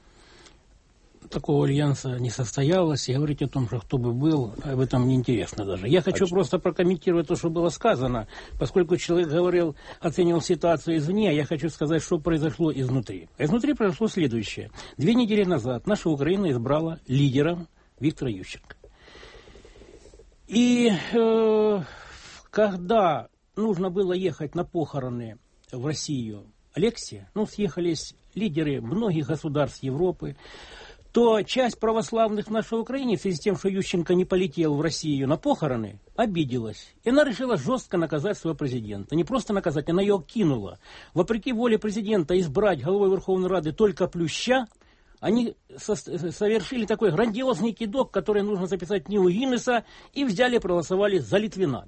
Такого альянса не состоялось, и говорить о том, что кто бы был, об этом неинтересно даже. Я хочу просто прокомментировать то, что было сказано, поскольку человек говорил, оценивал ситуацию извне, я хочу сказать, что произошло изнутри. А изнутри произошло следующее. 2 недели назад наша Украина избрала лидером Виктора Ющенко. И когда нужно было ехать на похороны в Россию Алексия, съехались лидеры многих государств Европы, то часть православных в нашей Украине, в связи с тем, что Ющенко не полетел в Россию на похороны, обиделась. И она решила жестко наказать своего президента. Не просто наказать, она ее кинула. Вопреки воле президента избрать головой Верховной Рады только Плюща, они совершили такой грандиозный кидок, который нужно записать в книгу Гиннесса, и взяли и проголосовали за Литвина.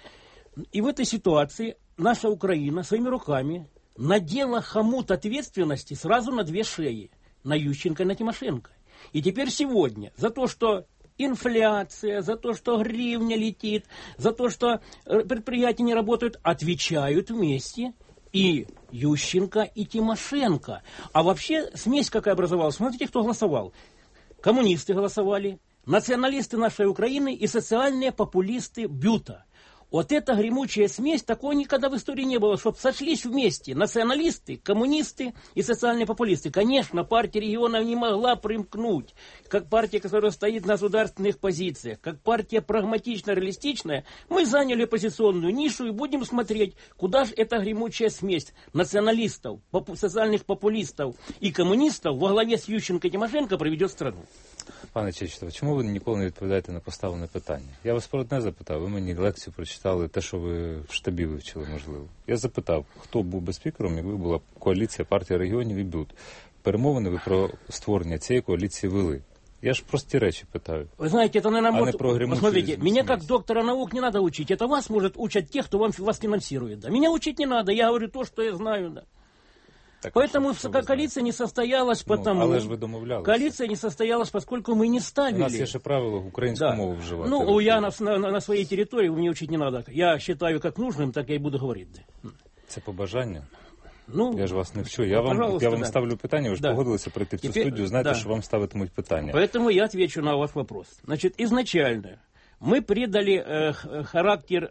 И в этой ситуации наша Украина своими руками надела хомут ответственности сразу на 2 шеи. На Ющенко и на Тимошенко. И теперь сегодня за то, что инфляция, за то, что гривня летит, за то, что предприятия не работают, отвечают вместе и Ющенко, и Тимошенко. А вообще смесь какая образовалась? Смотрите, кто голосовал. Коммунисты голосовали, националисты нашей Украины и социальные популисты БЮТа. Вот эта гремучая смесь, такого никогда в истории не было, чтобы сошлись вместе националисты, коммунисты и социальные популисты. Конечно, партия регионов не могла примкнуть, как партия, которая стоит на государственных позициях, как партия прагматично-реалистичная. Мы заняли оппозиционную нишу и будем смотреть, куда же эта гремучая смесь националистов, социальных популистов и коммунистов во главе с Ющенко и Тимошенко приведет страну. Пане Чечетов, чому ви ніколи не відповідаєте на поставлене питання? Я вас про одне запитав, ви мені лекцію прочитали, те, що ви в штабі вивчили, можливо. Я запитав, хто був би спікером, якби була коаліція партії регіонів і БЮТ. Перемовини ви про створення цієї коаліції вели. Я ж прості речі питаю. Вы знаете, это, наверное, а не про гремучую Смотрите, меня как доктора наук не надо учить. Это вас, может, учат те, кто вас финансирует. Да. Меня учить не надо, я говорю то, что я знаю, да. Так, поэтому коалиция не состоялась, потому... але ж ви домовлялися. Коалиция не состоялась, поскольку мы не ставили... У нас є ще правило українську мову вживати. Я на своей территории, мне учить не надо. Я считаю как нужным, так я и буду говорить. Да. Це побажання? Я ж вас не вчу. Я вам ставлю питання, ви ж погодилися прийти в цю студію, знаєте, що вам ставитимуть питання. Поэтому я отвечу на ваш вопрос. Значит, изначально мы придали характер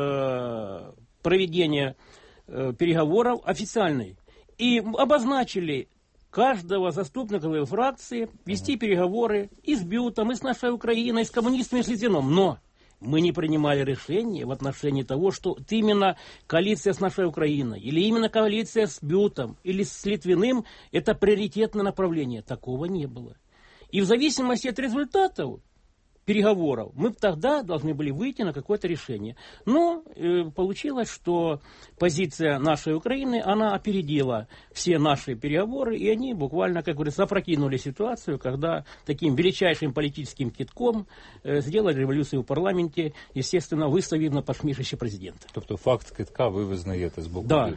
проведения переговоров официальный. И обозначили каждого заступника фракции вести переговоры и с БЮТом, и с нашей Украиной, и с коммунистами, и с Литвином. Но мы не принимали решение в отношении того, что именно коалиция с нашей Украиной, или именно коалиция с Бютом, или с Литвиным, это приоритетное направление. Такого не было. И в зависимости от результатов переговоров мы тогда должны были выйти на какое-то решение. Но получилось, что позиция нашей Украины, она опередила все наши переговоры, и они буквально, как говорится, опрокинули ситуацию, когда таким величайшим политическим кидком сделали революцию в парламенте, естественно, выставив на посмішище президента. Тобто факт кидка ви визнаєте з боку Да. Бют?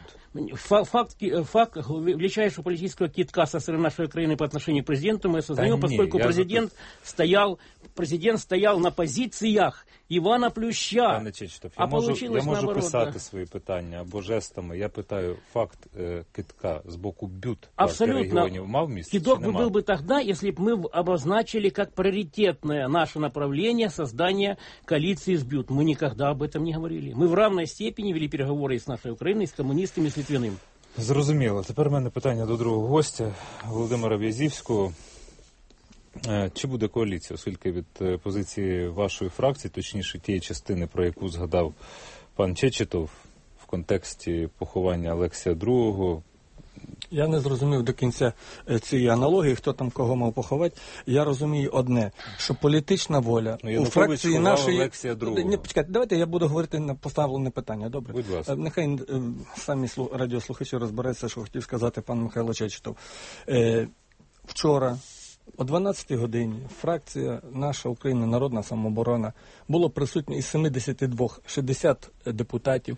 Факт величайшего политического кидка со стороны нашей Украины по отношению к президенту мы осознаем, поскольку президент стоял на позиціях Івана Плюща. Пане Чечетов, я можу писати свої питання або жестами. Я питаю, факт кидка з боку Бют партії регіонів мав місце? Кидок бы был бы тогда, если бы мы обозначили как приоритетное наше направление создания коалиции с Бют. Мы никогда об этом не говорили. Мы в равной степени вели переговоры и с нашей Украиной, и с коммунистами, и с Литвиным. Зрозуміло. Тепер в мене питання до другого гостя, Володимира В'язівського. Чи буде коаліція, оскільки від позиції вашої фракції, точніше тієї частини, про яку згадав пан Чечетов в контексті поховання Олексія II? Я не зрозумів до кінця цієї аналогії, хто там кого мав поховати. Я розумію одне, що політична воля у фракції нашої... Олексія II. Не, почекайте, давайте я буду говорити на поставлене питання, добре? Будь ласка. Нехай самі радіослухачі розбереться, що хотів сказати пан Михайло Чечетов. Вчора о 12-й годині фракція «Наша Україна, Народна самооборона» було присутньо із 72 60 депутатів,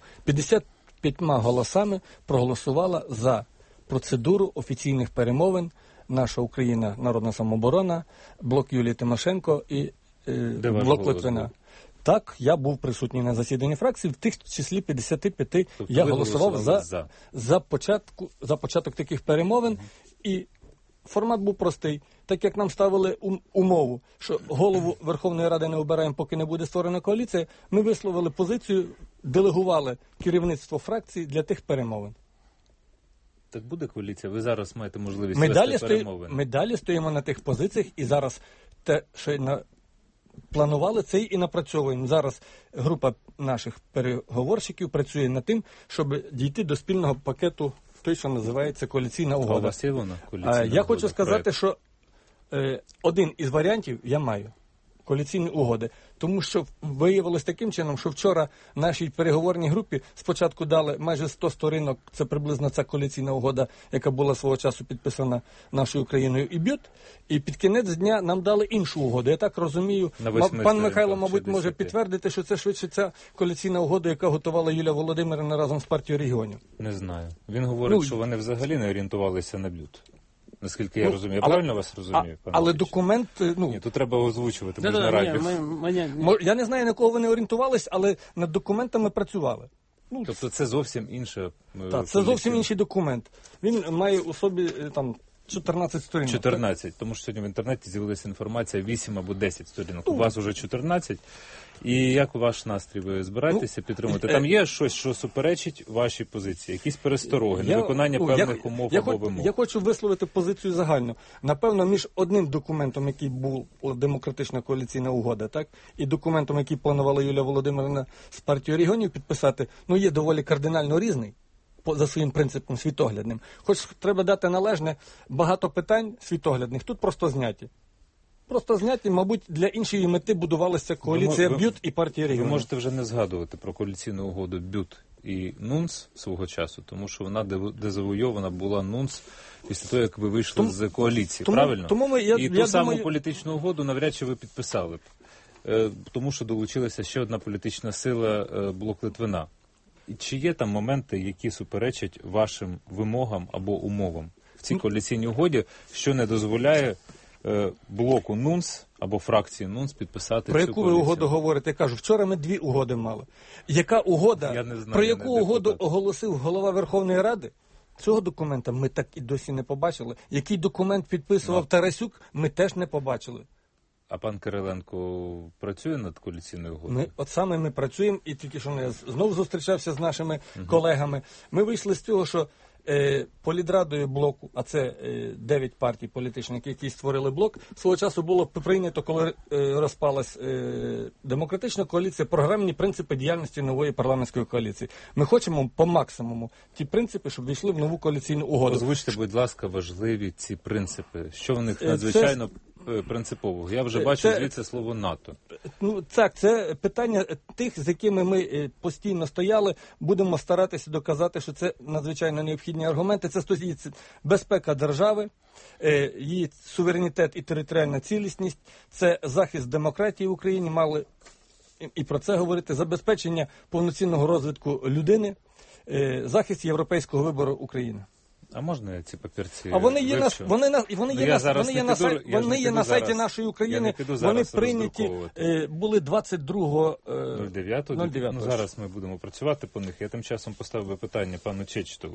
55 голосами проголосувала за процедуру офіційних перемовин «Наша Україна, Народна самооборона», блок Юлії Тимошенко і блок Литвина. Так, я був присутній на засіданні фракції, в тих числі 55 тобто я голосував за початок таких перемовин, і формат був простий. Так як нам ставили умову, що голову Верховної Ради не обираємо, поки не буде створена коаліція, ми висловили позицію, делегували керівництво фракції для тих перемовин. Так буде коаліція? Ви зараз маєте можливість вести перемовини? Ми далі стоїмо на тих позиціях, і зараз те, що планували, це і напрацьовуємо. Зараз група наших переговорщиків працює над тим, щоб дійти до спільного пакету, той, що називається коаліційна угода. А у вас є вона? Я хочу сказати, що один із варіантів я маю. Коаліційні угоди. Тому що виявилось таким чином, що вчора нашій переговорній групі спочатку дали майже 100 сторінок, це приблизно ця коаліційна угода, яка була свого часу підписана нашою Україною і Бют, і під кінець дня нам дали іншу угоду. Я так розумію, пан Михайло, мабуть, може підтвердити, що це швидше ця коаліційна угода, яка готувала Юлія Володимирівна разом з партією регіонів. Не знаю. Він говорить, що вони взагалі не орієнтувалися на Бют. Наскільки я розумію. Я правильно вас розумію? Але документ... Ні, тут треба озвучувати, бо ж на радіо. Я не знаю, на кого вони орієнтувалися, але над документами працювали. Тобто це зовсім інше... Так, це зовсім інший документ. Він має у собі там 14 сторінок. 14, тому що сьогодні в інтернеті з'явилася інформація 8 або 10 сторінок. У вас уже 14. І як ваш настрій? Ви збираєтеся підтримувати? Там є щось, що суперечить вашій позиції? Якісь перестороги, невиконання певних умов або вимог? Я хочу висловити позицію загальну. Напевно, між одним документом, який був демократична коаліційна угода, так, і документом, який планувала Юлія Володимирівна з партією регіонів підписати, є доволі кардинально різний за своїм принципом світоглядним. Хоч треба дати належне, багато питань світоглядних тут просто зняті. Просто зняті, мабуть, для іншої мети будувалася коаліція Бют і партія регіонів. Ви можете вже не згадувати про коаліційну угоду Бют і НУНС свого часу, тому що вона дезавойована була НУНС після того, як ви вийшли з коаліції, правильно? І ту саму політичну угоду навряд чи ви підписали б, тому що долучилася ще одна політична сила блок Литвина. Чи є там моменти, які суперечать вашим вимогам або умовам в цій коаліційній угоді, що не дозволяє блоку НУНС або фракції НУНС підписати цю коаліцію? Про яку ви угоду говорите? Я кажу, вчора ми 2 угоди мали. Яка угода, про яку угоду оголосив голова Верховної Ради? Цього документа ми так і досі не побачили. Який документ підписував Тарасюк, ми теж не побачили. А пан Кириленко працює над коаліційною угодою? От саме ми працюємо, і тільки що я знову зустрічався з нашими колегами. Ми вийшли з цього, що політрадою блоку, а це 9 партій політичних, які створили блок, свого часу було прийнято, коли розпалась демократична коаліція, програмні принципи діяльності нової парламентської коаліції. Ми хочемо по максимуму ті принципи, щоб війшли в нову коаліційну угоду. Озвучте, будь ласка, важливі ці принципи. Що в них надзвичайно принципового? Я вже бачу звідси слово НАТО. Ну, так, це питання тих, з якими ми постійно стояли. Будемо старатися доказати, що це надзвичайно необхідні аргументи. Це стосується безпека держави, її суверенітет і територіальна цілісність, це захист демократії в Україні, мали і про це говорити, забезпечення повноцінного розвитку людини, захист європейського вибору України. А можна я ці папірці? А вони є на сайті нашої України. Вони прийняті були 22.09. Ну, зараз ми будемо працювати по них. Я тим часом поставив би питання пану Чечетову.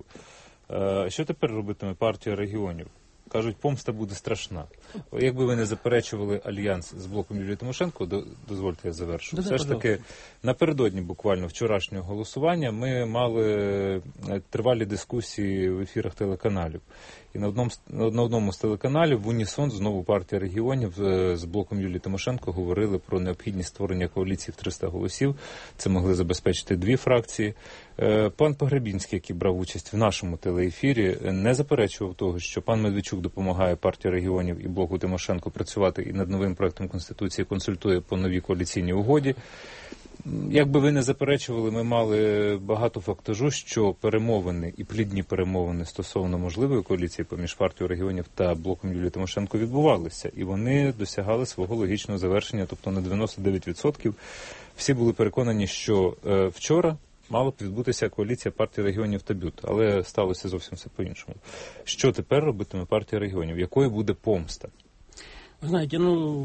Що тепер робитиме партія регіонів? Кажуть, помста буде страшна. Якби ви не заперечували альянс з блоком Юлії Тимошенко, дозвольте я завершу. Все ж таки, напередодні буквально вчорашнього голосування ми мали тривалі дискусії в ефірах телеканалів. І на одному з телеканалів в унісон знову партія регіонів з блоком Юлії Тимошенко говорили про необхідність створення коаліції в 300 голосів. Це могли забезпечити 2 фракції. Пан Погребінський, який брав участь в нашому телеефірі, не заперечував того, що пан Медведчук допомагає партії регіонів і блоку Тимошенко працювати і над новим проектом Конституції, консультує по новій коаліційній угоді. Якби ви не заперечували, ми мали багато фактажу, що перемовини і плідні перемовини стосовно можливої коаліції поміж партією регіонів та блоком Юлії Тимошенко відбувалися. І вони досягали свого логічного завершення, тобто на 99%. Всі були переконані, що вчора мала б відбутися коаліція партії регіонів та БЮТ, але сталося зовсім все по-іншому. Що тепер робитиме партія регіонів? Якою буде помста? Вы знаете,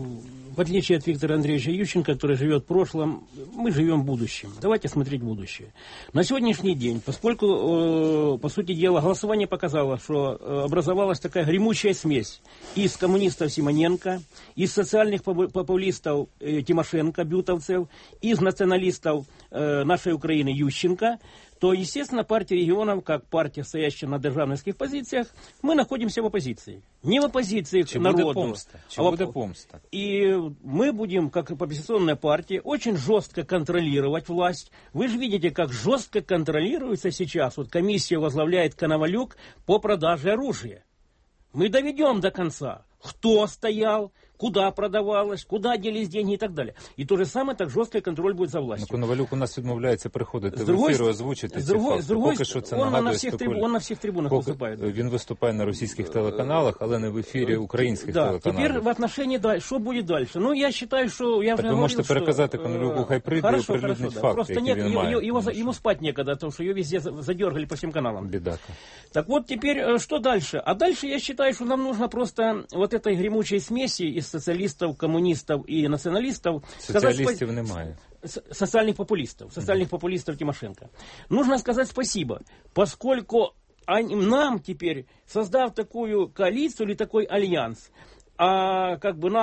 в отличие от Виктора Андреевича Ющенко, который живет в прошлом, мы живем в будущем. Давайте смотреть в будущее. На сегодняшний день, поскольку, по сути дела, голосование показало, что образовалась такая гремучая смесь из коммунистов Симоненко, из социальных популистов Тимошенко, бютовцев, из националистов нашей Украины Ющенко, то, естественно, партия регионов, как партия, стоящая на державных позициях, мы находимся в оппозиции. Не в оппозиции к народу. Буде помста? И мы будем, как оппозиционная партия, очень жестко контролировать власть. Вы же видите, как жестко контролируется сейчас. Вот комиссия возглавляет Коновалюк по продаже оружия. Мы доведем до конца, кто стоял, куда продавалось, куда делись деньги и так далее. И то же самое, так жесткий контроль будет за властью. Коновалюк у нас відмовляється приходити в ефір і озвучити ці факти. Поки що це нагадує спекуляцію. Он на всіх трибунах виступає. Він виступає на російських телеканалах, але не в ефірі українських телеканалів. Тепер в отношении, що буде далі? Ну, я вважаю, що я вже говорив, ви можете переказати Коновалюку, хай прийде і оприлюднить факти, які він має. Ему спать некогда, потому что ее везде задергали по всем каналам. Бедака. Так вот, теперь, что дальше? А дальше я считаю, что нам нужно просто вот этой гремучей смеси из социалистов, коммунистов и националистов... Социалистов немає. Социальных популистов Тимошенко. Нужно сказать спасибо, поскольку нам теперь, создав такую коалицию или такой альянс, а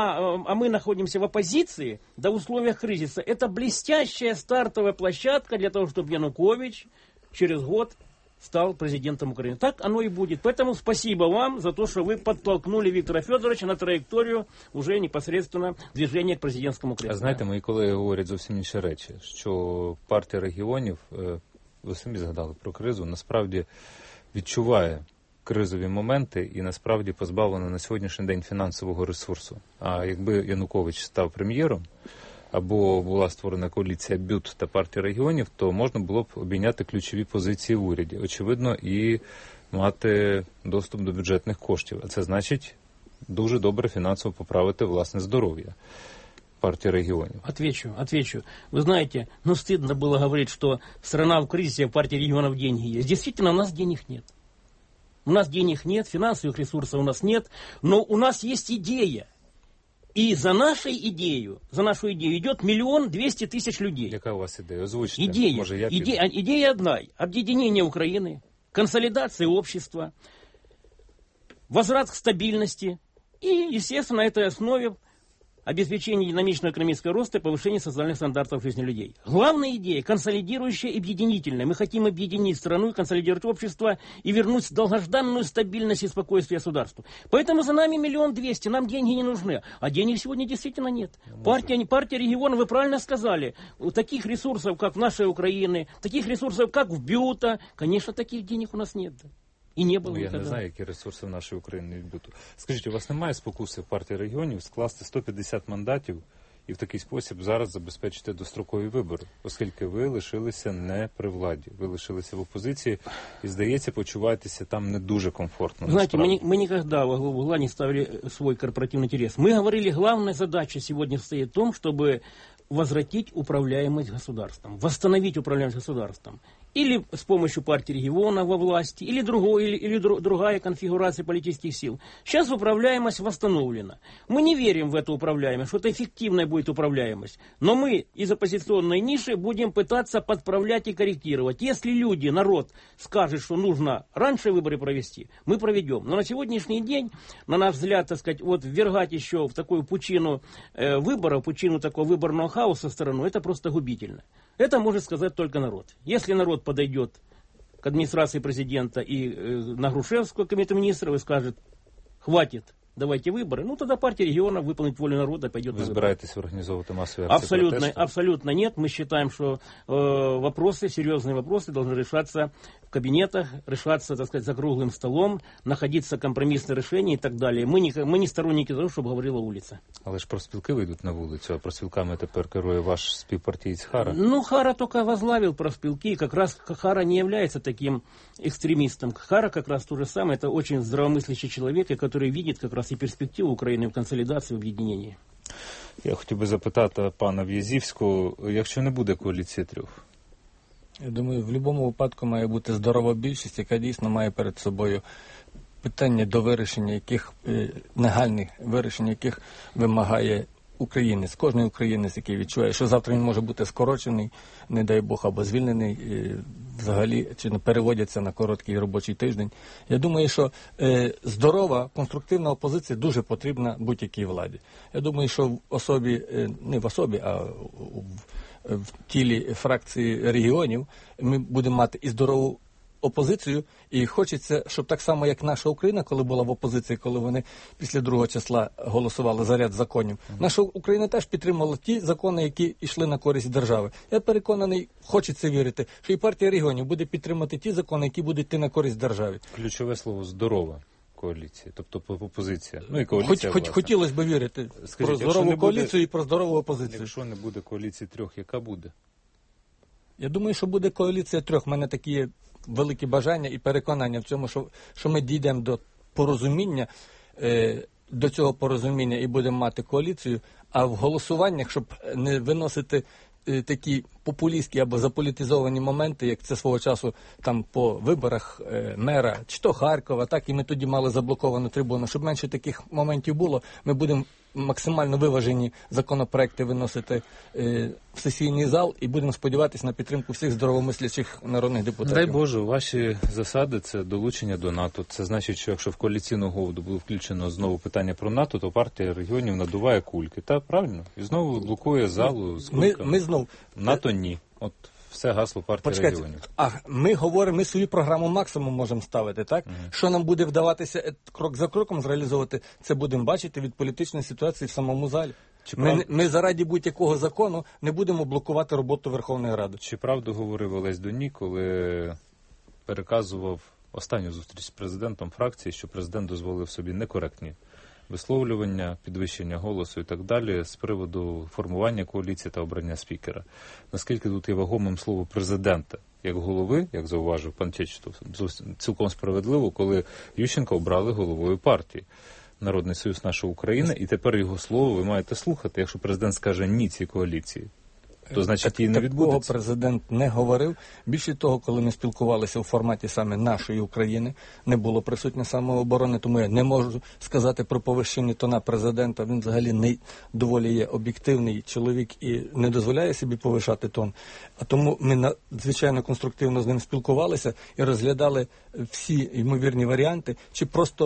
мы находимся в оппозиции, да в условиях кризиса, это блестящая стартовая площадка для того, чтобы Янукович через год стал президентом Украины. Так оно и будет. Поэтому спасибо вам за то, что вы подтолкнули Виктора Федоровича на траєкторію уже непосредственно движения к президентському креслу. А знаєте, мої колеги говорять зовсім інші речі, що партія регіонів, ви самі згадали про кризу, насправді відчуває кризові моменти і насправді позбавлена на сьогоднішній день фінансового ресурсу. А якби Янукович став прем'єром, або була створена коаліція БЮТ та партія регіонів, то можна було б обійняти ключові позиції в уряді. Очевидно, і мати доступ до бюджетних коштів. А це значить дуже добре фінансово поправити власне здоров'я партии регионов. Отвечу. Вы знаете, стыдно было говорить, что страна в кризисе, в партии регионов деньги есть. Действительно, у нас денег нет. У нас денег нет, финансовых ресурсов у нас нет, но у нас есть идея. И за нашу идею идет 1 200 000 людей. Яка у вас идея? Озвучьте. Идея одна. Объединение Украины, консолидация общества, возврат к стабильности. И, естественно, на этой основе обеспечение динамичного экономического роста и повышение социальных стандартов жизни людей. Главная идея – консолидирующая и объединительная. Мы хотим объединить страну, консолидировать общество и вернуть долгожданную стабильность и спокойствие государству. Поэтому за нами 1 200 000, нам деньги не нужны. А денег сегодня действительно нет. Партия региона, вы правильно сказали, таких ресурсов, как в нашей Украине, таких ресурсов, как в БЮТа, конечно, таких денег у нас нет. І не було я не знаю, які ресурси в нашій Україні відбуту. Скажіть, у вас немає спокуси в партії регіонів скласти 150 мандатів і в такий спосіб зараз забезпечити дострокові вибори, оскільки ви лишилися не при владі, ви лишилися в опозиції і, здається, почуваєтеся там не дуже комфортно. Знаете, мы никогда во главу угла не ставили свой корпоративный интерес. Мы говорили, главная задача сегодня стоит в том, чтобы возвратить управляемость государством, восстановить управляемость государством. Или с помощью партии региона во власти, или другая конфигурация политических сил. Сейчас управляемость восстановлена. Мы не верим в эту управляемость, что это эффективная будет управляемость. Но мы из оппозиционной ниши будем пытаться подправлять и корректировать. Если люди, народ скажет, что нужно раньше выборы провести, мы проведем. Но на сегодняшний день, на наш взгляд, так сказать, вот ввергать еще в такую пучину выборов, пучину такого выборного хаоса страну, это просто губительно. Это может сказать только народ. Если народ подойдет к администрации президента и на Грушевского комитета министров и скажет, хватит, давайте выборы, ну тогда партия региона выполнит волю народа, пойдет на выборы. Вы собираетесь организовывать массовые акции протеста? Абсолютно нет. Мы считаем, что вопросы, серьезные вопросы должны решаться в кабинетах, решаться, так сказать, за круглым столом, находиться компромиссное решение и так далее. Мы не сторонники того, чтобы говорила улица. Але ж профспілки вийдуть на вулицю, а профспілками тепер керує ваш співпартієць Хара. Ну, Хара только возглавил профспілки, как раз Хара не является таким экстремистом. Хара как раз то же самое, это очень здравомыслящий человек, который видит как раз и перспективу України в консолідації, в об'єднанні. Я хотів би запитати пана В'язівського, якщо не буде коаліції трьох? Я думаю, в будь-якому випадку має бути здорова більшість, яка дійсно має перед собою питання до вирішення, яких нагальних вирішень, яких вимагає українець, кожен українець, який відчуває, що завтра він може бути скорочений, не дай Бог, або звільнений, взагалі, чи не переводяться на короткий робочий тиждень. Я думаю, що здорова, конструктивна опозиція дуже потрібна будь-якій владі. Я думаю, що в особі, не в особі, а в тілі фракції регіонів ми будемо мати і здорову опозицію, і хочеться, щоб так само, як наша Україна, коли була в опозиції, коли вони після 2 числа голосували за ряд законів, наша Україна теж підтримала ті закони, які йшли на користь держави. Я переконаний, хочеться вірити, що і партія регіонів буде підтримати ті закони, які будуть йти на користь державі. Ключове слово «здорова» коаліція, тобто опозиція. Ну і коаліція, хотілося б вірити. Скажіть, про здорову коаліцію і про здорову опозицію. Якщо не буде коаліції трьох, яка буде? Я думаю, що буде коаліція трьох. У мене такі є великі бажання і переконання в цьому, що ми дійдемо до порозуміння, до цього порозуміння і будемо мати коаліцію, а в голосуваннях, щоб не виносити такі популістські або заполітизовані моменти, як це свого часу там по виборах мера, чи то Харкова, так, і ми тоді мали заблоковану трибуну. Щоб менше таких моментів було, ми будемо максимально виважені законопроекти виносити в сесійний зал і будемо сподіватися на підтримку всіх здоровомислячих народних депутатів. Дай Боже, ваші засади – це долучення до НАТО. Це значить, що якщо в коаліційну угоду буде включено знову питання про НАТО, то партія регіонів надуває кульки. Так, правильно? І знову блокує залу з кульками. Ми знов... НАТО ні. От все гасло партії регіонів. А ми говоримо, ми свою програму максимум можемо ставити, так? Що нам буде вдаватися крок за кроком зреалізовувати, це будемо бачити від політичної ситуації в самому залі. Ми заради будь-якого закону не будемо блокувати роботу Верховної Ради. Чи правду говорив Олесь Доній, коли переказував останню зустріч з президентом фракції, що президент дозволив собі некоректні висловлювання, підвищення голосу і так далі з приводу формування коаліції та обрання спікера? Наскільки тут є вагомим слово президента як голови, як зауважив пан Чечетов, цілком справедливо, коли Ющенка обрали головою партії Народний Союз нашої України, і тепер його слово ви маєте слухати. Якщо президент скаже ні цій коаліції, то значить її не відбудеться. Такого президент не говорив. Більше того, коли ми спілкувалися у форматі саме нашої України, не було присутнє самооборони, тому я не можу сказати про повищення тона президента. Він взагалі не доволі є об'єктивний чоловік і не дозволяє собі повишати тон. А тому ми надзвичайно конструктивно з ним спілкувалися і розглядали всі ймовірні варіанти, чи просто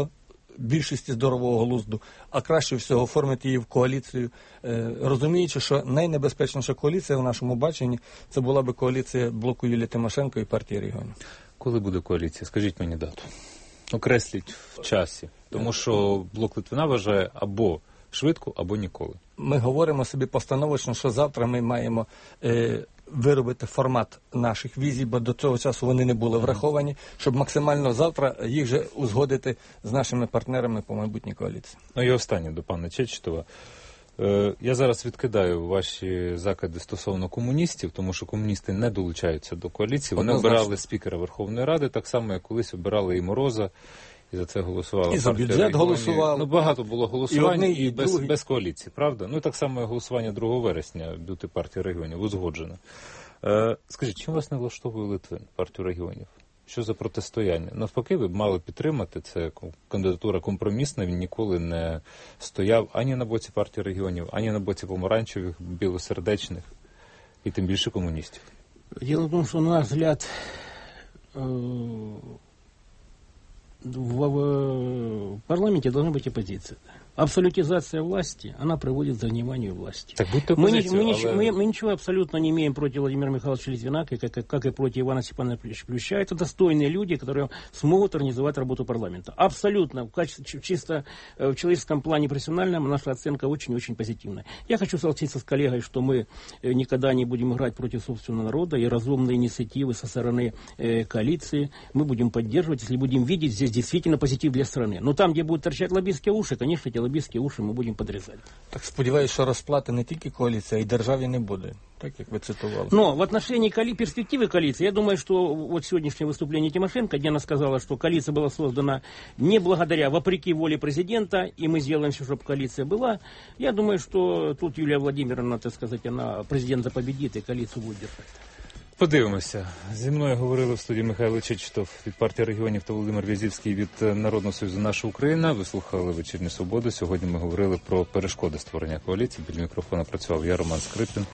більшості здорового глузду, а краще всього оформити її в коаліцію, розуміючи, що найнебезпечніша коаліція в нашому баченні це була би коаліція блоку Юлії Тимошенко і партії регіонів. Коли буде коаліція? Скажіть мені дату. Окресліть в часі. Тому що блок Литвина вважає або швидко, або ніколи. Ми говоримо собі постановочно, що завтра ми маємо виробити формат наших візій, бо до цього часу вони не були враховані, щоб максимально завтра їх же узгодити з нашими партнерами по майбутній коаліції. Ну і останнє до пана Чечетова. Я зараз відкидаю ваші закиди стосовно комуністів, тому що комуністи не долучаються до коаліції. Вони обирали спікера Верховної Ради, так само, як колись обирали і Мороза, і за це голосували. І за бюджет голосували. Ну, багато було голосувань і без коаліції, правда? Ну, і так само голосування 2 вересня бюти партії регіонів узгоджено. Скажіть, чим вас не влаштовує Литвин, партію регіонів? Що за протистояння? Навпаки, ви б мали підтримати, це кандидатура компромісна, він ніколи не стояв ані на боці партії регіонів, ані на боці помаранчевих, білосердечних, і тим більше комуністів. Дело в том, что, на наш взгляд, в парламенте должна быть оппозиция. Абсолютизация власти, она приводит к загниванию власти. Так будто мы ничего абсолютно не имеем против Владимира Михайловича Литвина, как и против Ивана Степановича Плюща. Это достойные люди, которые смогут организовать работу парламента. Абсолютно, чисто в человеческом плане профессиональном наша оценка очень-очень позитивная. Я хочу согласиться с коллегой, что мы никогда не будем играть против собственного народа, и разумные инициативы со стороны коалиции мы будем поддерживать, если будем видеть здесь действительно позитив для страны. Но там, где будут торчать лоббистские уши, конечно, эти лоббистские уши мы будем подрезать. Так сподіваюся, що розплати не тільки коаліція, а й державі не буде, так як ви цитували. Но в отношении перспективы коалиции, я думаю, что вот сегодняшнее выступление Тимошенко, где она сказала, что коалиция была создана не благодаря, вопреки воле президента, и мы сделаем все, чтобы коалиция была. Я думаю, что тут Юлия Владимировна, так сказать, она президента победит, и коалицию будет держать. Подивимося. Зі мною говорили в студії Михайло Чечетов від партії регіонів та Володимир В'язівський від Народного союзу «Наша Україна». Ви слухали «Вечірню Свободу». Сьогодні ми говорили про перешкоди створення коаліції. Біля мікрофона працював я, Роман Скрипін.